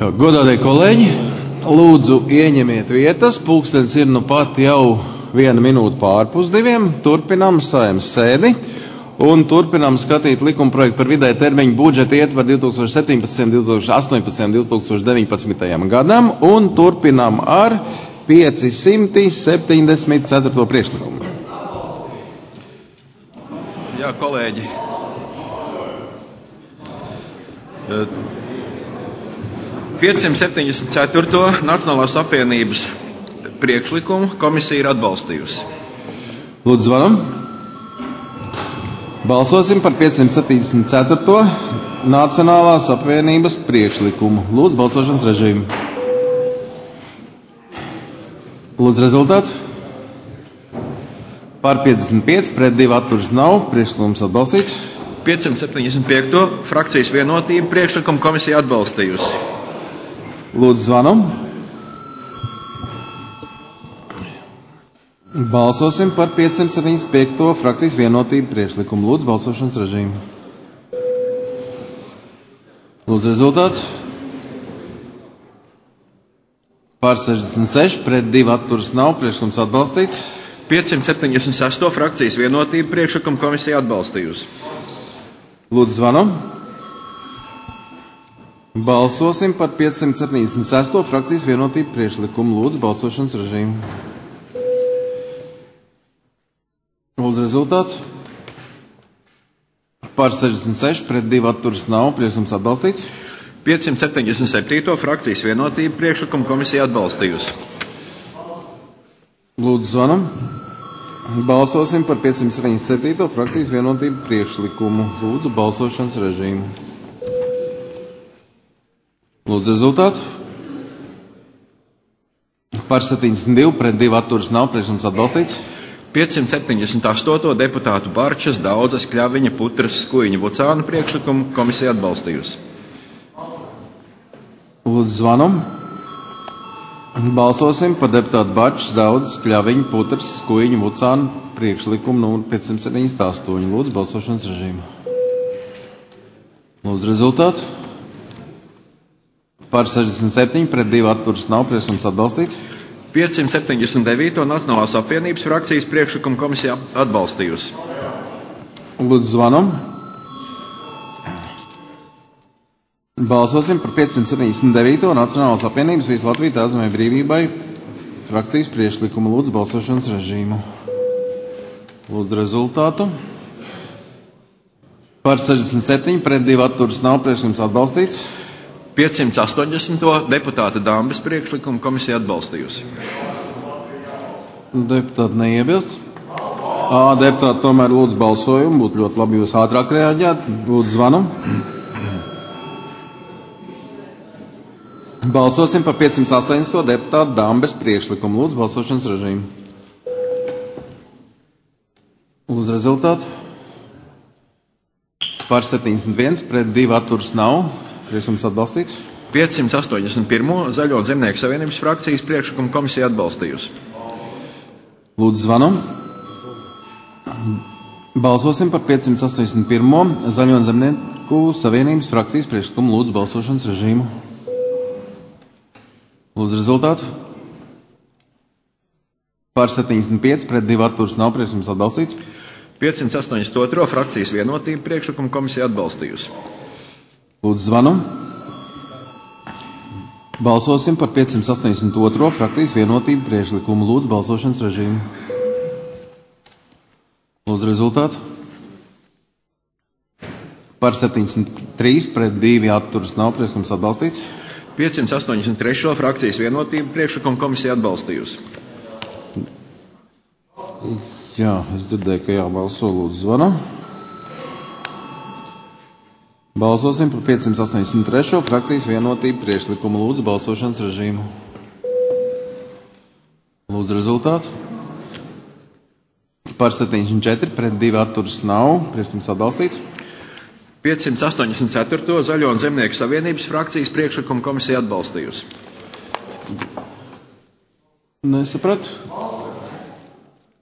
Godātie kolēģi, lūdzu ieņemiet vietas. Pulkstens ir nu pat jau 1 minūte pārpus 2. Turpinām Saeimas sēdi un turpinām skatīt likumprojektu par vidēja termiņu budžeta ietvaru 2017, 2018, 2019. gadam un turpinām ar 574. priekšlikumu. Jā, kolēģi. Uh, 574. Nacionālās apvienības priekšlikumu komisija ir atbalstījusi. Lūdzu, zvanam. Balsosim par 574. Nacionālās apvienības priekšlikumu. Lūdzu, balsošanas režīmu. Lūdzu, rezultātu. Par 55, pret 2 atturas nav. Priekšlikums atbalstīts. 575. Frakcijas vienotība priekšlikumu komisija atbalstījusi. Lūdzu, zvanam. Balsosim par 575. Frakcijas vienotību priekšlikumu. Lūdzu, balsošanas režīmu. Lūdzu, rezultātu. Par 66, pret 2 atturas nav. Priekšlikums atbalstīts. 576. Frakcijas vienotība priekšlikumu komisija atbalstījusi. Lūdzu, zvanam. Balsosim par 576. Frakcijas vienotību priekšlikumu. Lūdzu, balsošanas režīmu. Lūdzu, rezultātu. Par 66, pret 2 atturas nav. Priekšlikums atbalstīts. 577. Frakcijas vienotība priekšlikumu komisija atbalstījusi. Lūdzu, zvanam. Balsosim par 577. Frakcijas vienotību priekšlikumu. Lūdzu, balsošanas režīmu. Lūdzu, rezultātu. Par 72, pret 2 atturas nav. Priekšlikums atbalstīts. 578. Deputātu Barčas, Daudzas, Kļaviņa, Putras, Skujiņa, Vucāna priekšlikumu komisija atbalstījusi. Lūdzu, zvanam. Balsosim par deputātu Barčas, Daudzas, Kļaviņa, Putras, Skujiņa, Vucāna priekšlikumu numuru 578. Lūdzu, balsošanas režīmu. Lūdzu, rezultātu. Par 67, pret 2 atturas nav. Priekšlikums atbalstīts. 579. Nacionālās apvienības frakcijas priekšlikumu komisija atbalstījusi. Lūdzu, zvanam. Balsosim par 579. Nacionālās apvienības Visu Latviju Tēvzemē brīvībai frakcijas priekšlikumu. Lūdzu, balsošanas režīmu. Lūdzu, rezultātu. Par 67, pret 2 atturas nav. Priekšlikums atbalstīts. 580. Deputāta Dambes priekšlikumu komisija atbalstījusi. Deputāti neiebilst. Deputāti tomēr lūdzu balsojumu. Būtu ļoti labi jūs ātrāk reaģēt. Lūdzu, zvanam. Balsosim par 580. Deputāta Dambes priekšlikumu. Lūdzu, balsošanas režīmu. Lūdzu, rezultātu. Par 71, pret 2 atturas nav. Priekšlikums atbalstīts. 581. Zaļo un Zemnieku savienības frakcijas priekšlikumu komisija atbalstījusi. Lūdzu, zvanam. Balsosim par 581. Zaļo un Zemnieku savienības frakcijas priekšlikumu. Lūdzu, balsošanas režīmu. Lūdzu, rezultātu. Par 75, pret 2 atturas nav. Priekšlikums atbalstīts. 582. Frakcijas vienotība priekšlikumu komisija atbalstījusi. Lūdzu, zvanam. Balsosim par 582. Frakcijas vienotību priekšlikumu. Lūdzu, balsošanas režīmu. Lūdzu, rezultātu. Par 73, pret 2 atturas nav. Priekšlikums atbalstīts. 583. Frakcijas vienotība priekšlikumu komisija atbalstījusi. Jā, es dzirdēju, ka jābalso. Lūdzu, zvanam. Balsosim par 583. Frakcijas vienotību priekšlikumu. Lūdzu, balsošanas režīmu. Lūdzu, rezultātu. Par 74, pret 2 atturas nav. Priekšlikums atbalstīts. 584. Zaļo un Zemnieku savienības frakcijas priekšlikumu komisija atbalstījusi. Nesapratu.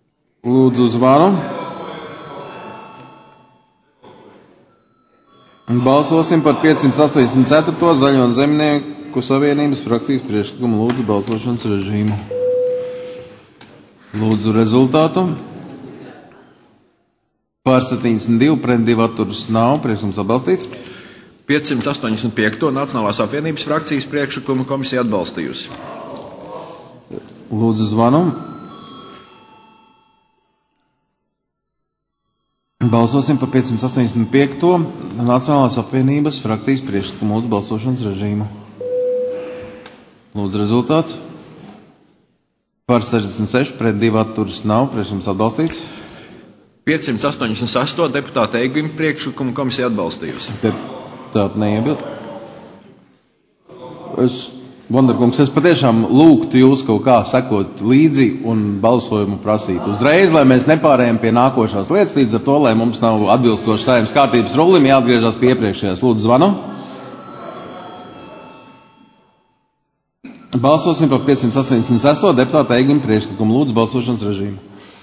Lūdzu, zvanam. Balsosim par 584. Zaļo un Zemnieku savienības frakcijas priekšlikumu. Lūdzu balsošanas režīmu. Lūdzu rezultātu. Pār 72, pret 2 atturas nav. Priekšlikums atbalstīts. 585. Nacionālās apvienības frakcijas priekšlikumu komisija atbalstījusi. Lūdzu zvanu. Balsosim par 585. Nacionālās apvienības frakcijas priekšlikumu. Lūdzu balsošanas režīmu. Lūdzu rezultātu. Par 66, pret 2 atturas nav. Priekšlikums atbalstīts. 588. deputāta Eiguma priekšlikumu komisija atbalstījusi. Deputāti neiebilst. Vonderkungs, es patiešām lūgtu jūs kaut kā sekot līdzi un balsojumu prasīt uzreiz, lai mēs nepārējām pie nākošās lietas, līdz ar to, lai mums nav atbilstoši Saeimas kārtības rulim, jāatgriežas pie iepriekšējās. Lūdzu zvanu. Balsosim par 586. deputāta Eiguma priekšlikumu. Lūdzu balsošanas režīmu.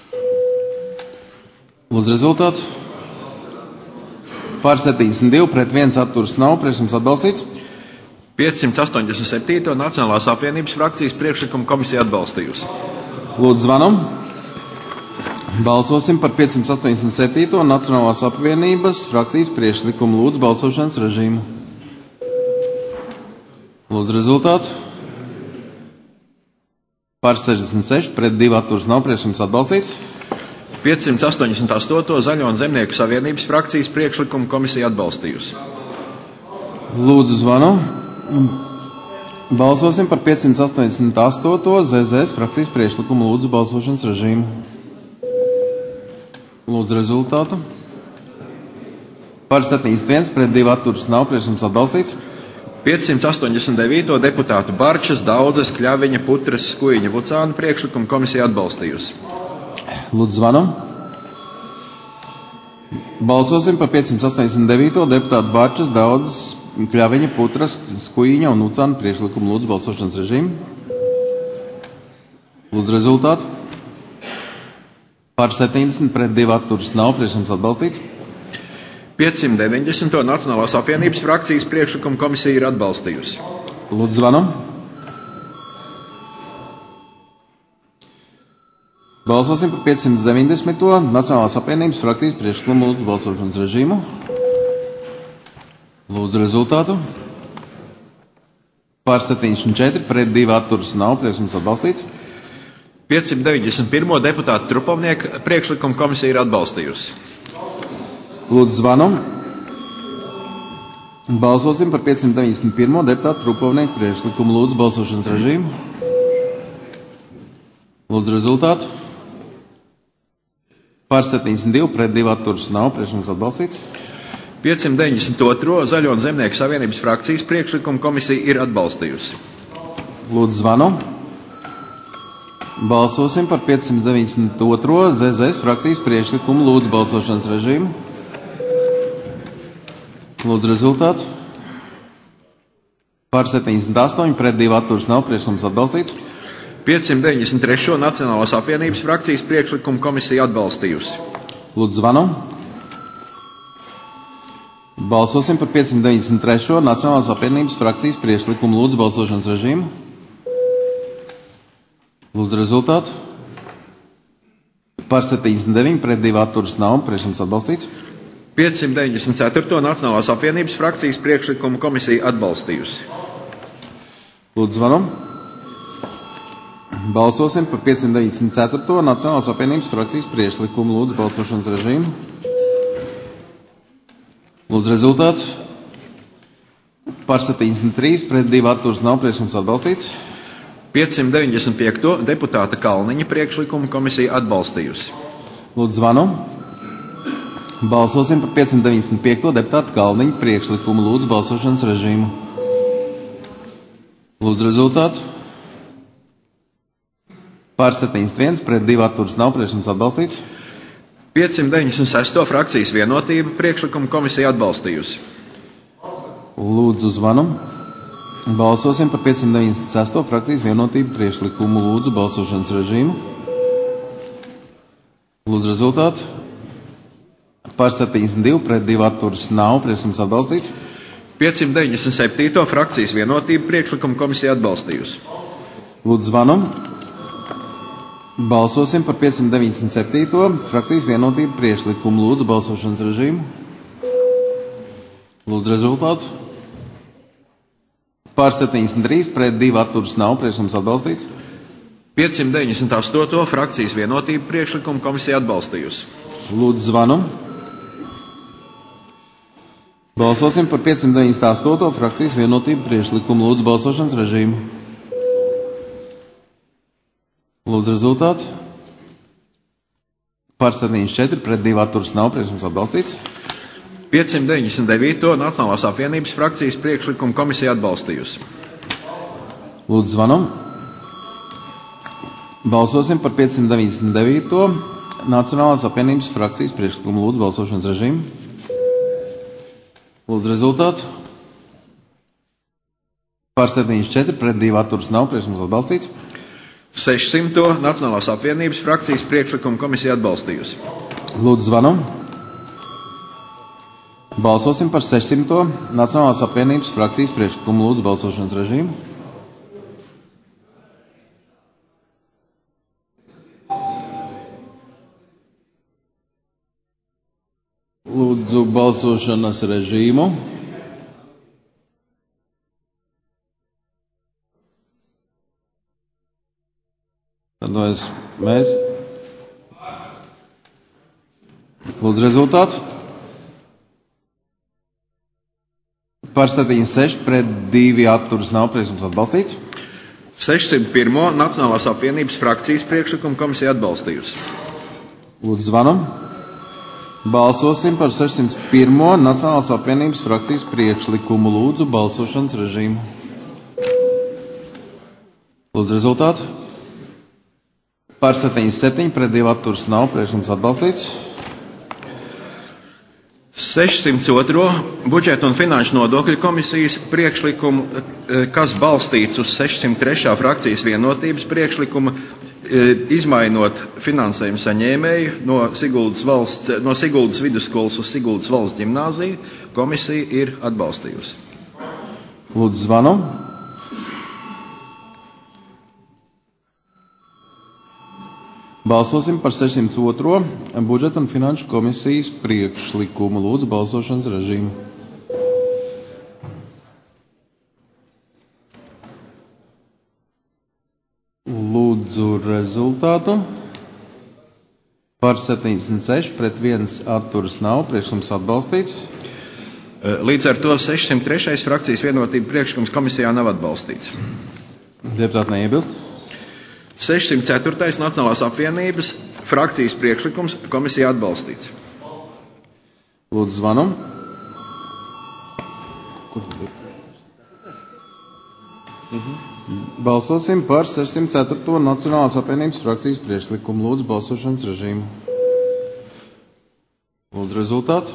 Lūdzu rezultātu. Pār 72, pret 1 atturas nav. Priekšlikums atbalstīts. 587. Nacionālās apvienības frakcijas priekšlikumu komisija atbalstījusi. Lūdzu zvanam. Balsosim par 587. Nacionālās apvienības frakcijas priekšlikumu. Lūdzu balsošanas režīmu. Lūdzu rezultātu. Pār 66, pret 2 atturas nav. Priekšlikums atbalstīts. 588. Zaļo un Zemnieku savienības frakcijas priekšlikumu komisija atbalstījusi. Lūdzu zvanu. Balsosim par 588. ZZS frakcijas priekšlikumu. Lūdzu balsošanas režīmu. Lūdzu rezultātu. Par 71, pret 2 atturas nav. Priekšlikums atbalstīts. 589. deputātu Barčas, Daudzes, Kļaviņa, Putras, Skujiņa, Vucāna priekšlikumu komisija atbalstījusi. Lūdzu zvanu. Balsosim par 589. deputātu Barčas, Daudzes, Kļaviņa, Putras, Skujiņa un Vucāna priekšlikumu. Lūdzu balsošanas režīmu. Lūdzu rezultātu. Par 70, pret 2 atturas nav. Priekšlikums atbalstīts. 590. Nacionālās apvienības frakcijas priekšlikumu komisija ir atbalstījusi. Lūdzu zvanu. Balsosim par 590. Nacionālās apvienības frakcijas priekšlikumu. Lūdzu balsošanas režīmu. Lūdzu rezultātu. Pār 74, pret 2 atturas nav. Priekšlikums atbalstīts. 591. deputāta Trupovnieka priekšlikumu komisija ir atbalstījusi. Lūdzu zvanu. Balsosim par 591. deputātu Trupovnieku priekšlikumu. Lūdzu balsošanas režīmu. Lūdzu rezultātu. Pār 72, pret 2 atturas nav. Priekšlikums atbalstīts. 592. Zaļo un Zemnieku savienības frakcijas priekšlikumu komisija ir atbalstījusi. Lūdzu zvanu. Balsosim par 592. ZZS frakcijas priekšlikumu. Lūdzu balsošanas režīmu. Lūdzu rezultātu. Pār 78, pret 2 atturas nav. Priekšlikums atbalstīts. 593. Nacionālās apvienības frakcijas priekšlikumu komisija atbalstījusi. Lūdzu zvanu. Balsosim par 593. Nacionālās apvienības frakcijas priekšlikumu. Lūdzu balsošanas režīmu. Lūdzu rezultātu. Pār 79, pret 2 atturas nav. Priekšlikums atbalstīts. 594. Nacionālās apvienības frakcijas priekšlikumu komisija atbalstījusi. Lūdzu zvanu. Balsosim par 594. Nacionālās apvienības frakcijas priekšlikumu. Lūdzu balsošanas režīmu. Lūdzu rezultātu. Par 73, pret 2 atturas nav. Priekšlikums atbalstīts. 595. deputāta Kalniņa priekšlikumu komisija atbalstījusi. Lūdzu zvanu. Balsosim par 595. deputātu Kalniņa priekšlikumu. Lūdzu balsošanas režīmu. Lūdzu rezultātu. Pār 71, pret 2 atturas nav. Priekšlikums atbalstīts. 596. frakcijas Vienotība priekšlikumu komisija atbalstījusi. Lūdzu zvanu. Balsosim par 596. frakcijas Vienotība priekšlikumu. Lūdzu balsošanas režīmu. Lūdzu rezultātu. Par 72, pret 2 atturas nav. Priekšlikums atbalstīts. 597. frakcijas vienotība priekšlikumu komisija atbalstījusi. Lūdzu, zvanam. Balsosim par 597. frakcijas vienotību priekšlikumu. Lūdzu, balsošanas režīmu. Lūdzu, rezultātu. Par 73, pret 2 atturas nav. Priekšlikums atbalstīts. 598. frakcijas vienotība priekšlikumu komisija atbalstījusi. Lūdzu, zvanu. Balsosim par 598. frakcijas vienotību priekšlikumu. Lūdzu, balsošanas režīmu. Lūdzu, rezultātu. Par 74, pret 2 atturas nav. Priekšlikums atbalstīts. 599. Nacionālās apvienības frakcijas priekšlikumu komisija atbalstījusi. Lūdzu, zvanam. Balsosim par 599. Nacionālās apvienības frakcijas priekšlikumu. Lūdzu, balsošanas režīmu. Lūdzu, rezultātu. Par 74, pret 2 atturas nav. Priekšlikums atbalstīts. 600. Nacionālās apvienības frakcijas priekšlikumu komisija atbalstījusi. Lūdzu, zvanam. Balsosim par 600. Nacionālās apvienības frakcijas priekšlikumu. Lūdzu, balsošanas režīmu. Lūdzu, balsošanas režīmu. Tad mēs. Lūdzu, rezultātu. Par 76, pret 2 atturas nav. Priekšlikums atbalstīts. 601. Nacionālās apvienības frakcijas priekšlikumu komisija atbalstījusi. Lūdzu, zvanam. Balsosim par 601. Nacionālās apvienības frakcijas priekšlikumu. Lūdzu, balsošanas režīmu. Lūdzu, rezultātu. Par 77, pret 2 atturas nav. Priekšlikums atbalstīts. 602. Budžeta un finanšu nodokļu komisijas priekšlikumu, kas balstīts uz 603. frakcijas vienotības priekšlikumu, izmainot finansējumu saņēmēju no Siguldas vidusskolas uz Siguldas valsts ģimnāziju, komisija ir atbalstījusi. Lūdzu, zvanu. Balsosim par 602. Budžeta un finanšu komisijas priekšlikumu. Lūdzu, balsošanas režīmu. Lūdzu, rezultātu. Par 76, pret 1 atturas nav. Priekšlikums atbalstīts. Līdz ar to 603. frakcijas vienotība priekšlikums komisijā nav atbalstīts. Deputāti neiebilst. 604. Nacionālās apvienības frakcijas priekšlikums komisijā atbalstīts. Lūdzu, zvanam. Balsosim par 604. Nacionālās apvienības frakcijas priekšlikumu. Lūdzu, balsošanas režīmu. Lūdzu, rezultātu.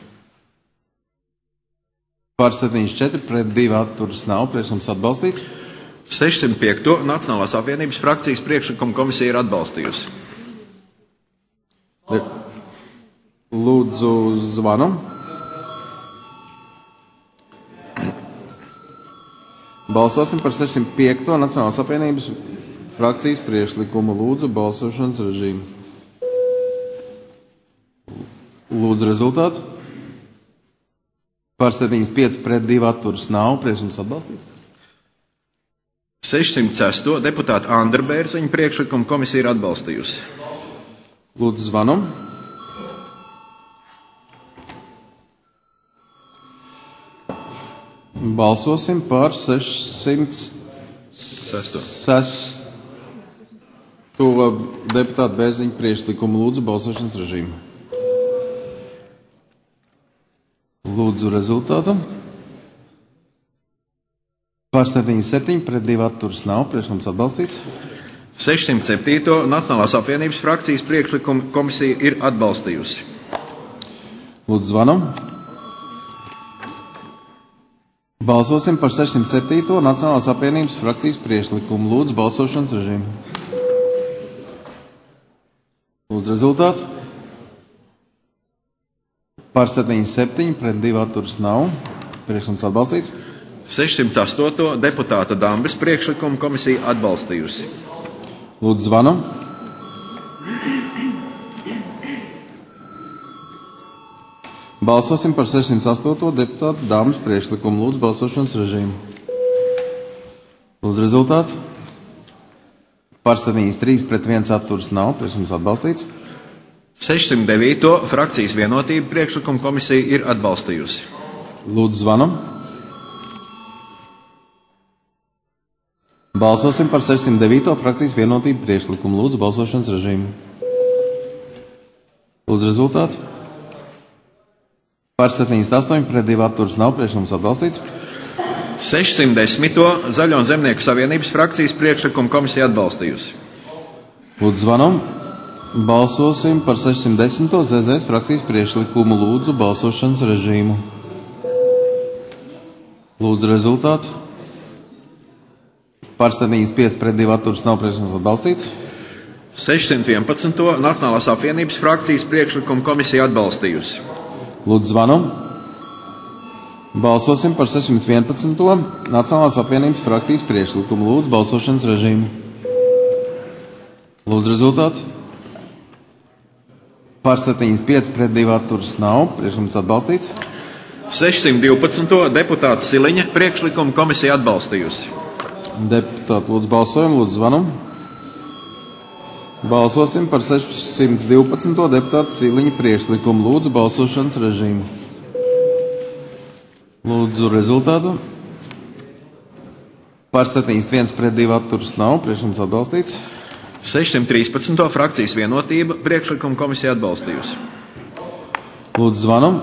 Par 74, pret 2 atturas nav. Priekšlikums atbalstīts. 605. Nacionālās apvienības frakcijas priekšlikumu komisija ir atbalstījusi. Lūdzu, zvanam. Balsosim par 605. Nacionālās apvienības frakcijas priekšlikumu. Lūdzu, balsošanas režīmu. Lūdzu, rezultātu. Par 75, pret 2 atturas nav. Priekšlikums atbalstīts. 606. Deputāta Andra Bērziņa priekšlikumu komisija ir atbalstījusi. Lūdzu, zvanam. Balsosim par 606. Deputāta Bērziņa priekšlikumu. Lūdzu, balsošanas režīmu. Lūdzu, rezultātu. Par 77, pret 2 atturas nav. Priekšlikums atbalstīts. 607. Nacionālās apvienības frakcijas priekšlikumu komisija ir atbalstījusi. Lūdzu, zvanam. Balsosim par 607. Nacionālās apvienības frakcijas priekšlikumu. Lūdzu, balsošanas režīmu. Lūdzu, rezultātu. Par 77, pret 2 atturas nav. Priekšlikums atbalstīts. 608. deputāta Dambes priekšlikumu komisija atbalstījusi. Lūdzu, zvanam. Balsosim par 608. deputātu Dambes priekšlikumu. Lūdzu, balsošanas režīmu. Lūdzu, rezultātu. Par 73, pret 1 atturas nav. Priekšlikums atbalstīts. 609. frakcijas vienotība priekšlikumu komisija ir atbalstījusi. Lūdzu, zvanam. Balsosim par 609. frakcijas vienotību priekšlikumu. Lūdzu, balsošanas režīmu. Lūdzu, rezultātu. Par 78, pret 2 atturas nav. Priekšlikums atbalstīts. 610. Zaļo un Zemnieku savienības frakcijas priekšlikumu komisija atbalstījusi. Lūdzu, zvanam. Balsosim par 610. ZZS frakcijas priekšlikumu. Lūdzu, balsošanas režīmu. Lūdzu, rezultātu. Par 75, pret 2 atturas nav. Priekšlikums atbalstīts. 611. Nacionālās apvienības frakcijas priekšlikumu komisija atbalstījusi. Lūdzu, zvanam. Balsosim par 611. Nacionālās apvienības frakcijas priekšlikumu. Lūdzu, balsošanas režīmu. Lūdzu, rezultātu. Par 75, pret 2 atturas nav. Priekšlikums atbalstīts. 612. deputāta Siliņa priekšlikumu komisija atbalstījusi. Deputāti, lūdzu, balsojam. Lūdzu, zvanam. Balsosim par 612. deputāta Siliņa priekšlikumu. Lūdzu, balsošanas režīmu. Lūdzu, rezultātu. Par 71, pret 2 atturas nav. Priekšlikums atbalstīts. 613. frakcijas vienotība priekšlikumu komisija atbalstījusi. Lūdzu, zvanam.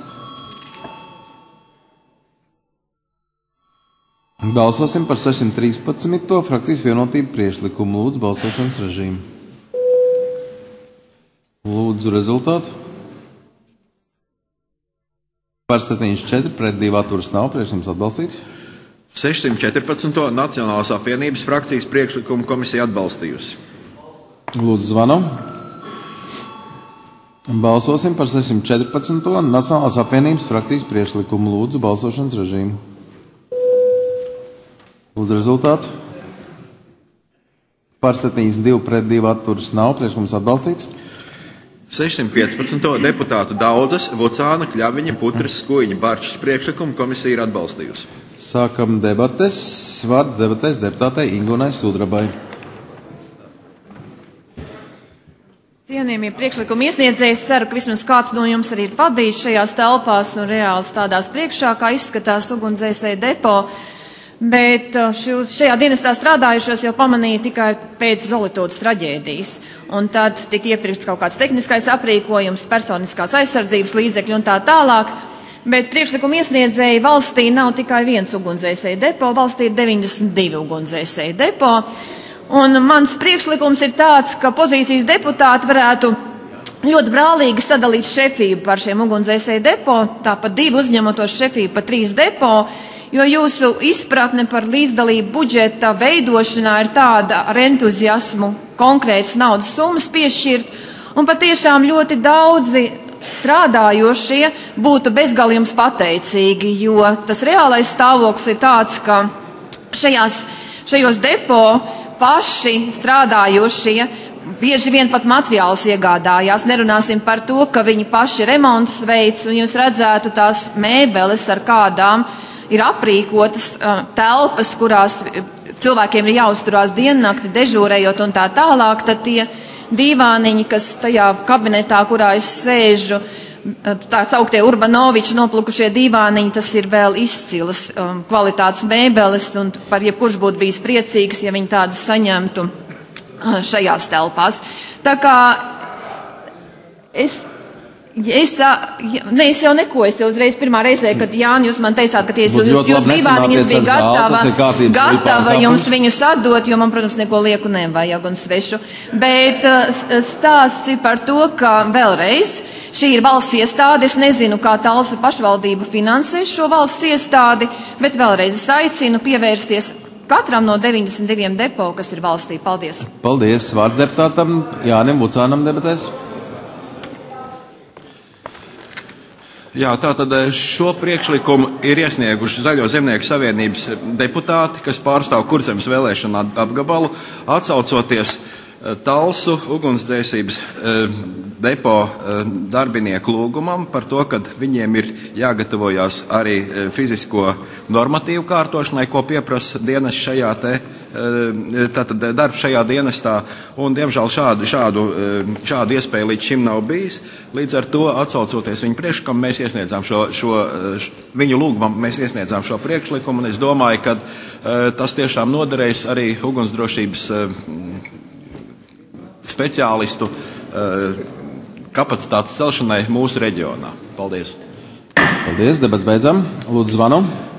Balsosim par 613. frakcijas vienotību priekšlikumu. Lūdzu, balsošanas režīmu. Lūdzu, rezultātu. Par 74, pret 2 atturas nav. Priekšlikums atbalstīts. 614. Nacionālās apvienības frakcijas priekšlikumu komisija atbalstījusi. Lūdzu, zvanam. Balsosim par 614. Nacionālās apvienības frakcijas priekšlikumu. Lūdzu, balsošanas režīmu. Lūdzu, rezultātu. Par 72, pret 2 atturas nav. Priekšlikums atbalstīts. 615. deputātu Daudzes, Vucāna, Kļaviņa, Putras, Skuiņa, Barčs priekšlikumu komisija ir atbalstījusi. Sākam debates. Vārds debatēs deputātei Ingunai Sudrabai. Cienījamie priekšlikuma iesniedzēji, es ceru, ka vismaz kāds no jums arī ir pabijis šajās telpās un reāli stādās priekšā, kā izskatās ugunsdzēsēju depo. Bet šajā dienestā strādājušos jau pamanīja tikai pēc Zolitotas traģēdijas. Un tad tika iepirkts kaut kāds tehniskais aprīkojums, personiskās aizsardzības līdzekļi un tā tālāk. Bet priekšlikuma iesniedzēji valstī nav tikai viens ugunsdzēsēju depo, valstī ir 92 ugunsdzēsēju depo. Un mans priekšlikums ir tāds, ka pozīcijas deputāti varētu ļoti brālīgi sadalīt šefību par šiem ugunsdzēsēju depo, tāpat 2 uzņemotos šefību par 3 depo, jo jūsu izpratne par līdzdalību budžeta veidošanā ir tāda ar entuziasmu konkrētas naudas summas piešķirt, un patiešām ļoti daudzi strādājošie būtu bezgalījums pateicīgi, jo tas reālais stāvoklis ir tāds, ka šajos depo paši strādājošie bieži vien pat materiālus iegādājās. Nerunāsim par to, ka viņi paši remontus veic, un jūs redzētu tās mēbeles, ar kādām ir aprīkotas telpas, kurās cilvēkiem ir jāuzturās diennakti, dežūrējot un tā tālāk, tad tie dīvāniņi, kas tajā kabinetā, kurā es sēžu, tā sauktie Urbanoviči noplukušie dīvāniņi, tas ir vēl izcilas kvalitātes mēbeles, un par jebkurš būtu bijis priecīgs, ja viņi tādus saņemtu šajās telpās. Tā kā es jau neko, es jau uzreiz pirmā reizē, kad Jāni, jūs man teicāt, ka jūs dīvāniņus bija gatava jums viņus atdot, jo man, protams, neko lieku nevajag un svešu. Bet stāsts ir par to, ka vēlreiz šī ir valsts iestāde, es nezinu, kā Talsu pašvaldība finansē šo valsts iestādi, bet vēlreiz es aicinu pievērsties katram no 92 depo, kas ir valstī. Paldies! Paldies! Vārds deputātam Jānim Vucānam debatēs. Jā, tātad šo priekšlikumu ir iesnieguši Zaļo zemnieku savienības deputāti, kas pārstāv Kurzemes vēlēšanu apgabalu, atsaucoties Talsu ugunsdzēsības depo darbinieku lūgumam par to, ka viņiem ir jāgatavojās arī fizisko normatīvu kārtošanai, ko pieprasa dienas šajā tātad darbs šajā dienestā, un diemžēl šādu iespēju līdz šim nav bijis. Līdz ar to, atsaucoties viņu priekšlikumu, mēs iesniedzām viņu lūgumam, mēs iesniedzām šo priekšlikumu, un es domāju, ka tas tiešām noderēs arī ugunsdrošības speciālistu kapacitātes celšanai mūsu reģionā. Paldies! Paldies, debats beidzam. Lūdzu, zvanu.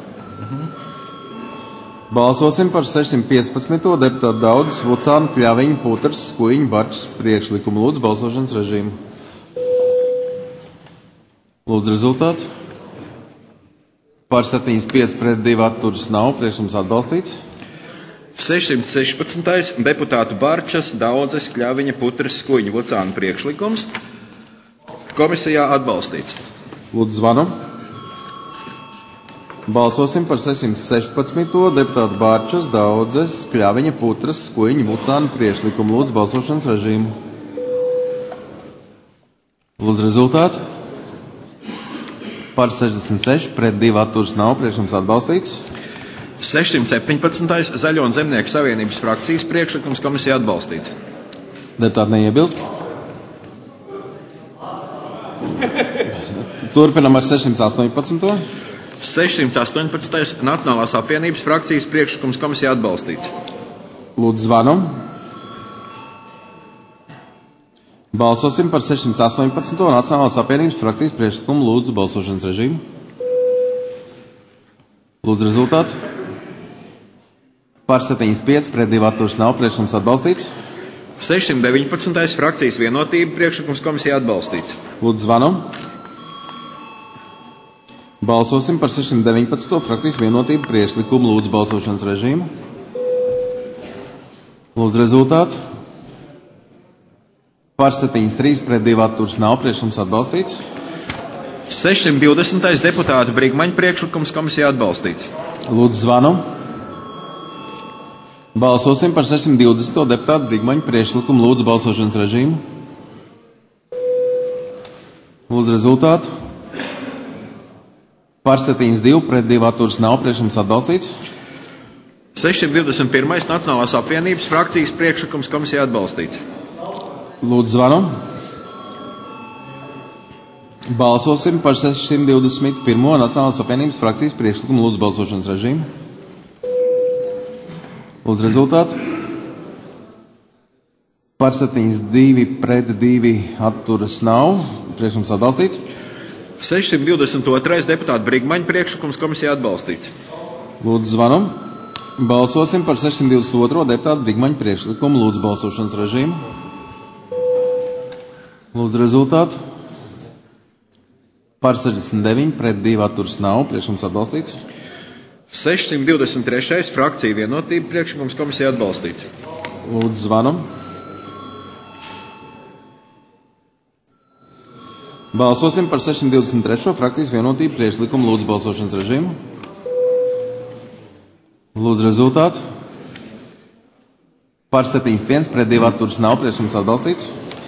Balsosim par 615. deputātu Daudzes, Vucānu, Kļaviņu, Putras, Skujiņu, Barčas priekšlikumu. Lūdzu, balsošanas režīmu. Lūdzu, rezultātu. Par 75 pret 2 atturas nav. Priekšlikums atbalstīts. 616. deputātu Barčas, Daudzes, Kļaviņa, Putras, Skujiņu, Vucānu priekšlikums. Komisijā atbalstīts. Lūdzu, zvanu. Balsosim par 616. deputātu Barčas, Daudzes, Kļaviņa, Putras, Skujiņu, Vucānu priekšlikumu. Lūdzu, balsošanas režīmu. Lūdzu, rezultātu. Par 66 pret 2 atturas nav. Priekšlikums atbalstīts. 617. Zaļo un zemnieku savienības frakcijas priekšlikums. Komisija atbalstīts. Deputāti neiebilst. Turpinam ar 618. 618. Nacionālās apvienības frakcijas priekšlikums. Komisija atbalstīts. Lūdzu, zvanu. Balsosim par 618. Nacionālās apvienības frakcijas priekšlikumu. Lūdzu, balsošanas režīmu. Lūdzu, rezultātu. Par 75 pret 2 atturas nav. Priekšlikums atbalstīts. 619. Frakcijas vienotība priekšlikums. Komisija atbalstīts. Lūdzu, zvanu. Balsosim par 619. Frakcijas vienotību priekšlikumu. Lūdzu, balsošanas režīmu. Lūdzu, rezultātu. Par 73 pret 2 atturas nav. Priekšlikums atbalstīts. 620. deputāta Brigmaņa priekšlikums. Komisija atbalstīts. Lūdzu, zvanu. Balsosim par 620. deputātu Brigmaņa priekšlikumu. Lūdzu, balsošanas režīmu. Lūdzu, rezultātu. Par 72 pret 2 atturas nav. Priekšlikums atbalstīts. 621. Nacionālās apvienības frakcijas priekšlikums. Komisija atbalstīts. Lūdzu, zvanu. Balsosim par 621. Nacionālās apvienības frakcijas priekšlikumu. Lūdzu, balsošanas režīmu. Lūdzu, rezultātu. Par 72 pret 2 atturas nav. Priekšlikums atbalstīts. 622. deputāta Brigmaņa priekšlikums. Komisija atbalstīts. Lūdzu, zvanu. Balsosim par 622. deputātu Brigmaņa priekšlikumu. Lūdzu, balsošanas režīmu. Lūdzu, rezultātu. Par 69 pret 2 atturas nav. Priekšlikums atbalstīts. 623. frakcija vienotība priekšlikums. Komisija atbalstīts. Lūdzu, zvanu. Balsosim par 623. frakcijas vienotību priekšlikumu. Lūdzu, balsošanas režīmu. Lūdzu, rezultātu. Par 71 pret 2 atturas nav. Priekšlikums atbalstīts.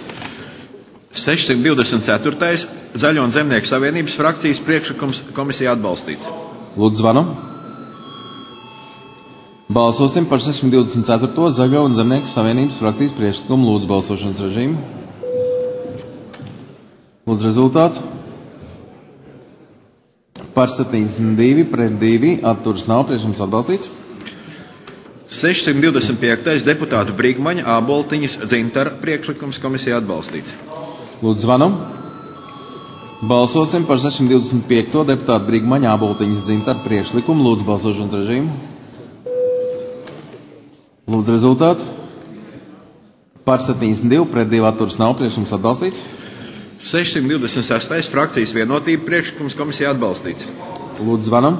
624. Zaļo un zemnieku savienības frakcijas priekšlikums. Komisija atbalstīts. Lūdzu, zvanu. Balsosim par 624. Zaļo un zemnieku savienības frakcijas priekšlikumu. Lūdzu, balsošanas režīmu. Lūdzu, rezultātu. Par 72 pret 2 atturas nav. Priekšlikums atbalstīts. 625. deputātu Brigmaņa, Āboltiņas, Dzintara priekšlikums. Komisija atbalstīts. Lūdzu, zvanu. Balsosim par 625. deputātu Brigmaņa, Āboltiņas, Dzintara priekšlikumu. Lūdzu, balsošanas režīmu. Lūdzu, rezultātu. Par 72 pret 2 atturas nav. Priekšlikums atbalstīts. 626. frakcijas vienotība priekšlikums. Komisija atbalstīts. Lūdzu, zvanam.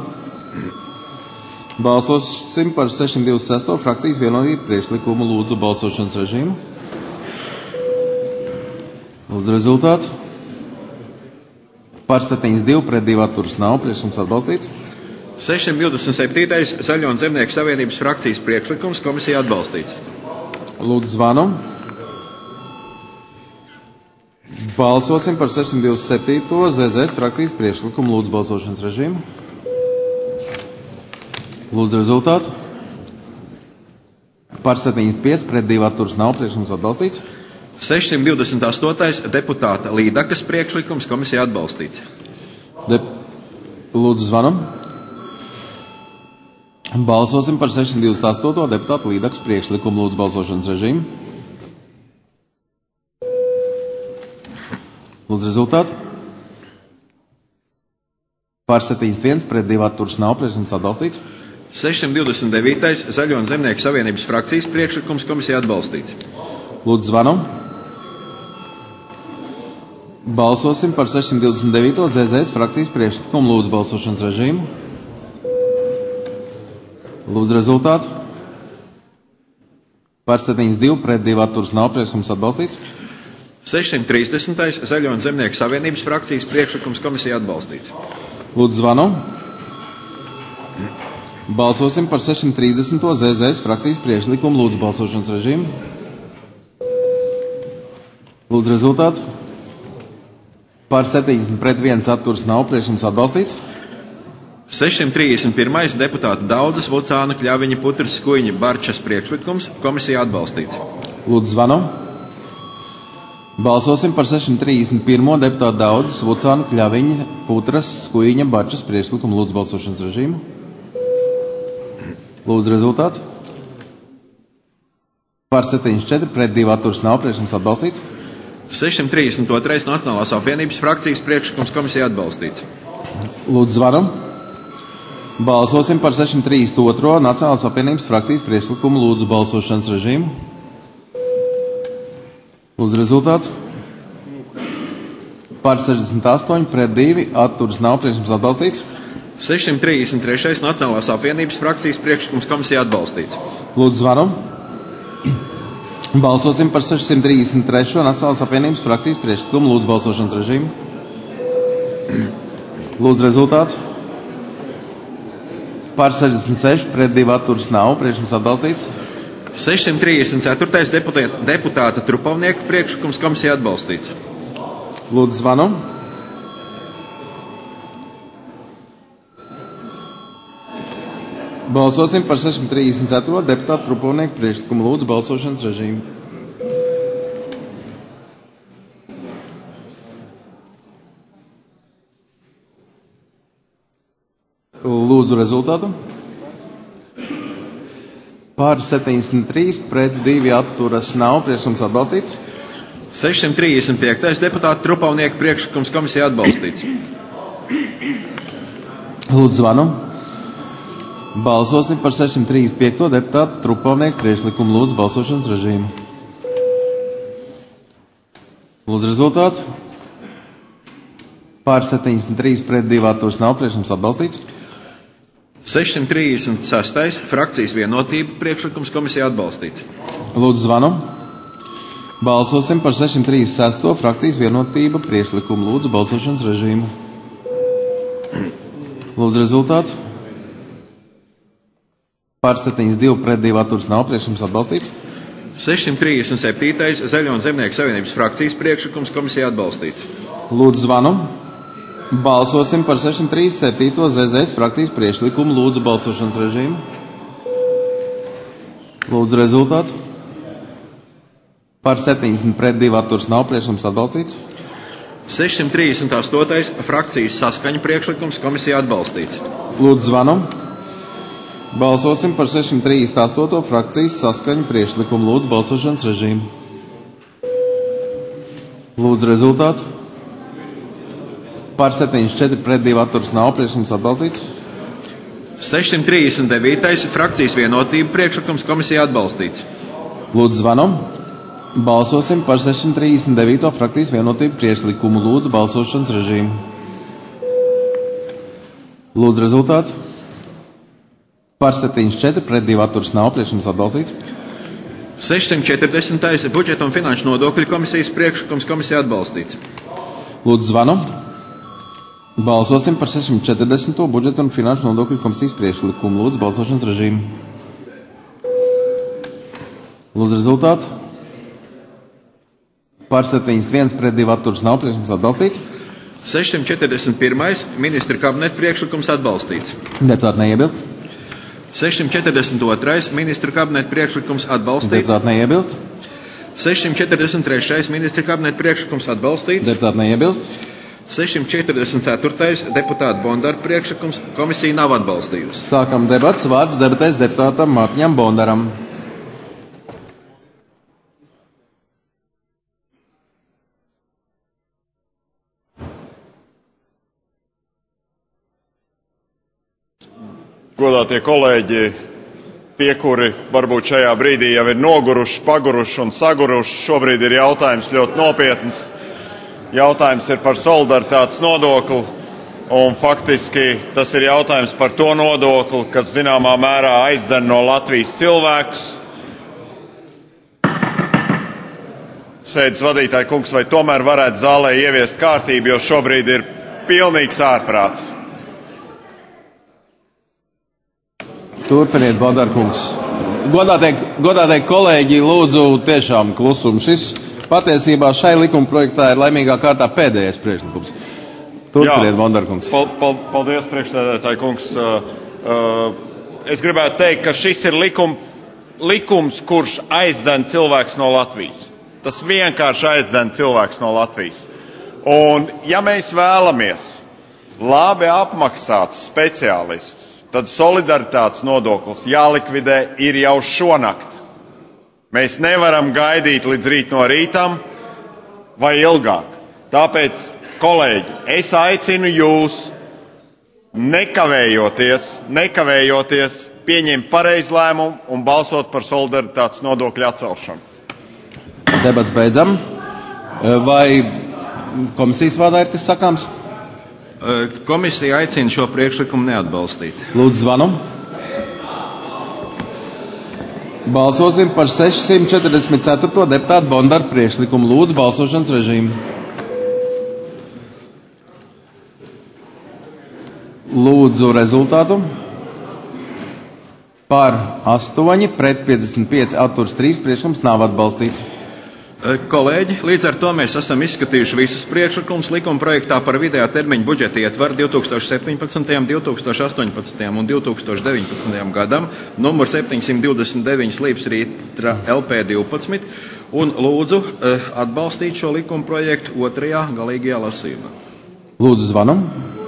Balsosim par 626. frakcijas vienotību priekšlikumu. Lūdzu, balsošanas režīmu. Lūdzu, rezultātu. Par 72 pret 2 atturas nav. Priekšlikums atbalstīts. 627. Zaļo un Zemnieku savienības frakcijas priekšlikums komisija atbalstīts. Lūdzu zvanu. Balsosim par 627. ZZS frakcijas priekšlikumu. Lūdzu balsošanas režīmu. Lūdzu rezultātu. Par 75 pret 2 atturas nav. Priekšlikums atbalstīts. 628. Deputāta Līdakas priekšlikums komisija atbalstīts. Lūdzu zvanam. Balsosim par 628. deputāta Līdakas priekšlikumu. Lūdzu balsošanas režīmu. Lūdzu rezultātu. Par 71 pret 2 atturas nav. Priekšlikums atbalstīts. 629. Zaļo un Zemnieku savienības frakcijas priekšlikums komisija atbalstīts. Lūdzu zvanam. Balsosim par 629. ZZS frakcijas priekšlikumu. Lūdzu balsošanas režīmu. Lūdzu rezultātu. Par 72 pret 2 atturas nav. Priekšlikums atbalstīts. 630. Zaļo un Zemnieku savienības frakcijas priekšlikums komisija atbalstīts. Lūdzu zvanu. Balsosim par 630. ZZS frakcijas priekšlikumu. Lūdzu balsošanas režīmu. Lūdzu rezultātu. Par 70 pret 1 atturas nav. Priekšlikums atbalstīts. 631. Deputāta Daudzes, Vucāna, Kļaviņa, Putras, Skuiņa, Barčas priekšlikums komisija atbalstīts. Lūdzu zvanu. Balsosim par 631. deputāta Daudzes, Vucāna, Kļaviņa, Putras, Skuiņa, Barčas priekšlikumu. Lūdzu balsošanas režīmu. Lūdzu rezultātu. Par 74 pret 2 atturas nav. Priekšlikums atbalstīts. 632. Nacionālās apvienības frakcijas priekšlikums komisija atbalstīts. Lūdzu zvanu. Balsosim par 632. Nacionālās apvienības frakcijas priekšlikumu. Lūdzu balsošanas režīmu. Lūdzu rezultātu. Par 68 pret 2 atturas nav. Priekšlikums atbalstīts. 633. Nacionālās apvienības frakcijas priekšlikums komisija atbalstīts. Lūdzu zvanu. Balsosim par 633. Nacionālās apvienības frakcijas priekšlikumu. Lūdzu balsošanas režīmu. Lūdzu rezultātu. Par 66 pret 2 atturas nav. Priekšlikums atbalstīts. 634. Deputāta Trupavnieka priekšlikums komisija atbalstīts. Lūdzu zvanu. Balsosim par 634. deputāta Trupavnieka priekšlikumu. Lūdzu balsošanas režīmu. Lūdzu rezultātu. Par 73 pret 2 atturas nav. Priekšlikums atbalstīts. 635. Deputāta Trupavnieka priekšlikums komisija atbalstīts. Lūdzu zvanu. Balsosim par 635. deputātu Trupavnieku priekšlikumu. Lūdzu balsošanas režīmu. Lūdzu rezultātu. Par 73 pret 2 atturas nav. Priekšlikums atbalstīts. 636. Frakcijas vienotība priekšlikums komisija atbalstīts. Lūdzu zvanu. Balsosim par 636. Frakcijas vienotība priekšlikumu. Lūdzu balsošanas režīmu. Lūdzu rezultātu. Par 72 pret 2 atturas nav. Priekšlikums atbalstīts. 637. Zaļo un Zemnieku savienības frakcijas priekšlikums komisija atbalstīts. Lūdzu zvanu. Balsosim par 637. ZZS frakcijas priekšlikumu. Lūdzu balsošanas režīmu. Lūdzu rezultātu. Par 70 pret 2 atturas nav. Priekšlikums atbalstīts. 638. Frakcijas saskaņa priekšlikums komisija atbalstīts. Lūdzu zvanu. Balsosim par 638. frakcijas saskaņu priekšlikumu. Lūdzu balsošanas režīmu. Lūdzu rezultātu. Par 74 pret 2 atturas nav. Priekšlikums atbalstīts. 639. Frakcijas vienotība priekšlikums komisija atbalstīts. Lūdzu zvanu. Balsosim par 639. frakcijas vienotību priekšlikumu. Lūdzu balsošanas režīmu. Lūdzu rezultātu. Par 74 pret 2 atturas nav. Priekšlikums atbalstīts. 640. Budžeta un finanšu nodokļu komisijas priekšlikums komisija atbalstīts. Lūdzu zvanu. Balsosim par 640. budžeta un finanšu nodokļu komisijas priekšlikumu. Lūdzu, balsošanas režīmu. Lūdzu, rezultātu. Par 71 pret 2 atturas nav. Priekšlikums atbalstīts. 641. Ministra kabineta priekšlikums atbalstīts. Deputāti neiebilst. 642. Ministra kabineta priekšlikums atbalstīts. Deputāti neiebilst. 643. Ministra kabineta priekšlikums atbalstīts. Deputāti neiebilst. 644. Deputāta Bondara priekšlikums komisija nav atbalstījusi. Sākam debats. Vārds debatēs deputātam Mārtiņam Bondaram. Godātie kolēģi, tie, kuri varbūt šajā brīdī jau ir noguruši, paguruši un saguruši, šobrīd ir jautājums ļoti nopietns. Jautājums ir par solidaritātes nodokli, un faktiski tas ir jautājums par to nodokli, kas zināmā mērā aizdzen no Latvijas cilvēkus. Sēdes vadītāji kungs, vai tomēr varētu zālē ieviest kārtību, jo šobrīd ir pilnīgs ārprāts. Turpiniet, Bondar kungs. Godātie kolēģi, lūdzu tiešām klusumu. Šis patiesībā šai likuma projektā ir laimīgā kārtā pēdējais priekšlikums. Turpiniet, Bondar kungs. Paldies, priekšsēdētāji kungs. Es gribētu teikt, ka šis ir likums, kurš aizdzen cilvēks no Latvijas. Tas vienkārši aizdzen cilvēks no Latvijas. Un ja mēs vēlamies labi apmaksāts speciālists, tad solidaritātes nodoklis jālikvidē ir jau šonakt. Mēs nevaram gaidīt līdz rīt no rītam vai ilgāk. Tāpēc, kolēģi, es aicinu jūs nekavējoties pieņemt pareizu lēmumu un balsot par solidaritātes nodokļu atcelšanu. Debats beidzam. Vai komisijas vārdā ir kas sakāms? Komisija aicina šo priekšlikumu neatbalstīt. Lūdzu, zvanu. Balsosim par 644. deputātu Bondaru priekšlikumu. Lūdzu, balsošanas režīmu. Lūdzu, rezultātu. Par 8 pret 55 atturas 3 priekšlikums nav atbalstīts. Kolēģi, līdz ar to mēs esam izskatījuši visus priekšlikumus likuma projektā par vidējā termiņa budžeta ietvaru 2017., 2018. un 2019. gadam, numur 729 Līpsrītra LP12, un lūdzu atbalstīt šo likuma projektu otrajā galīgajā lasījumā. Lūdzu, zvanu.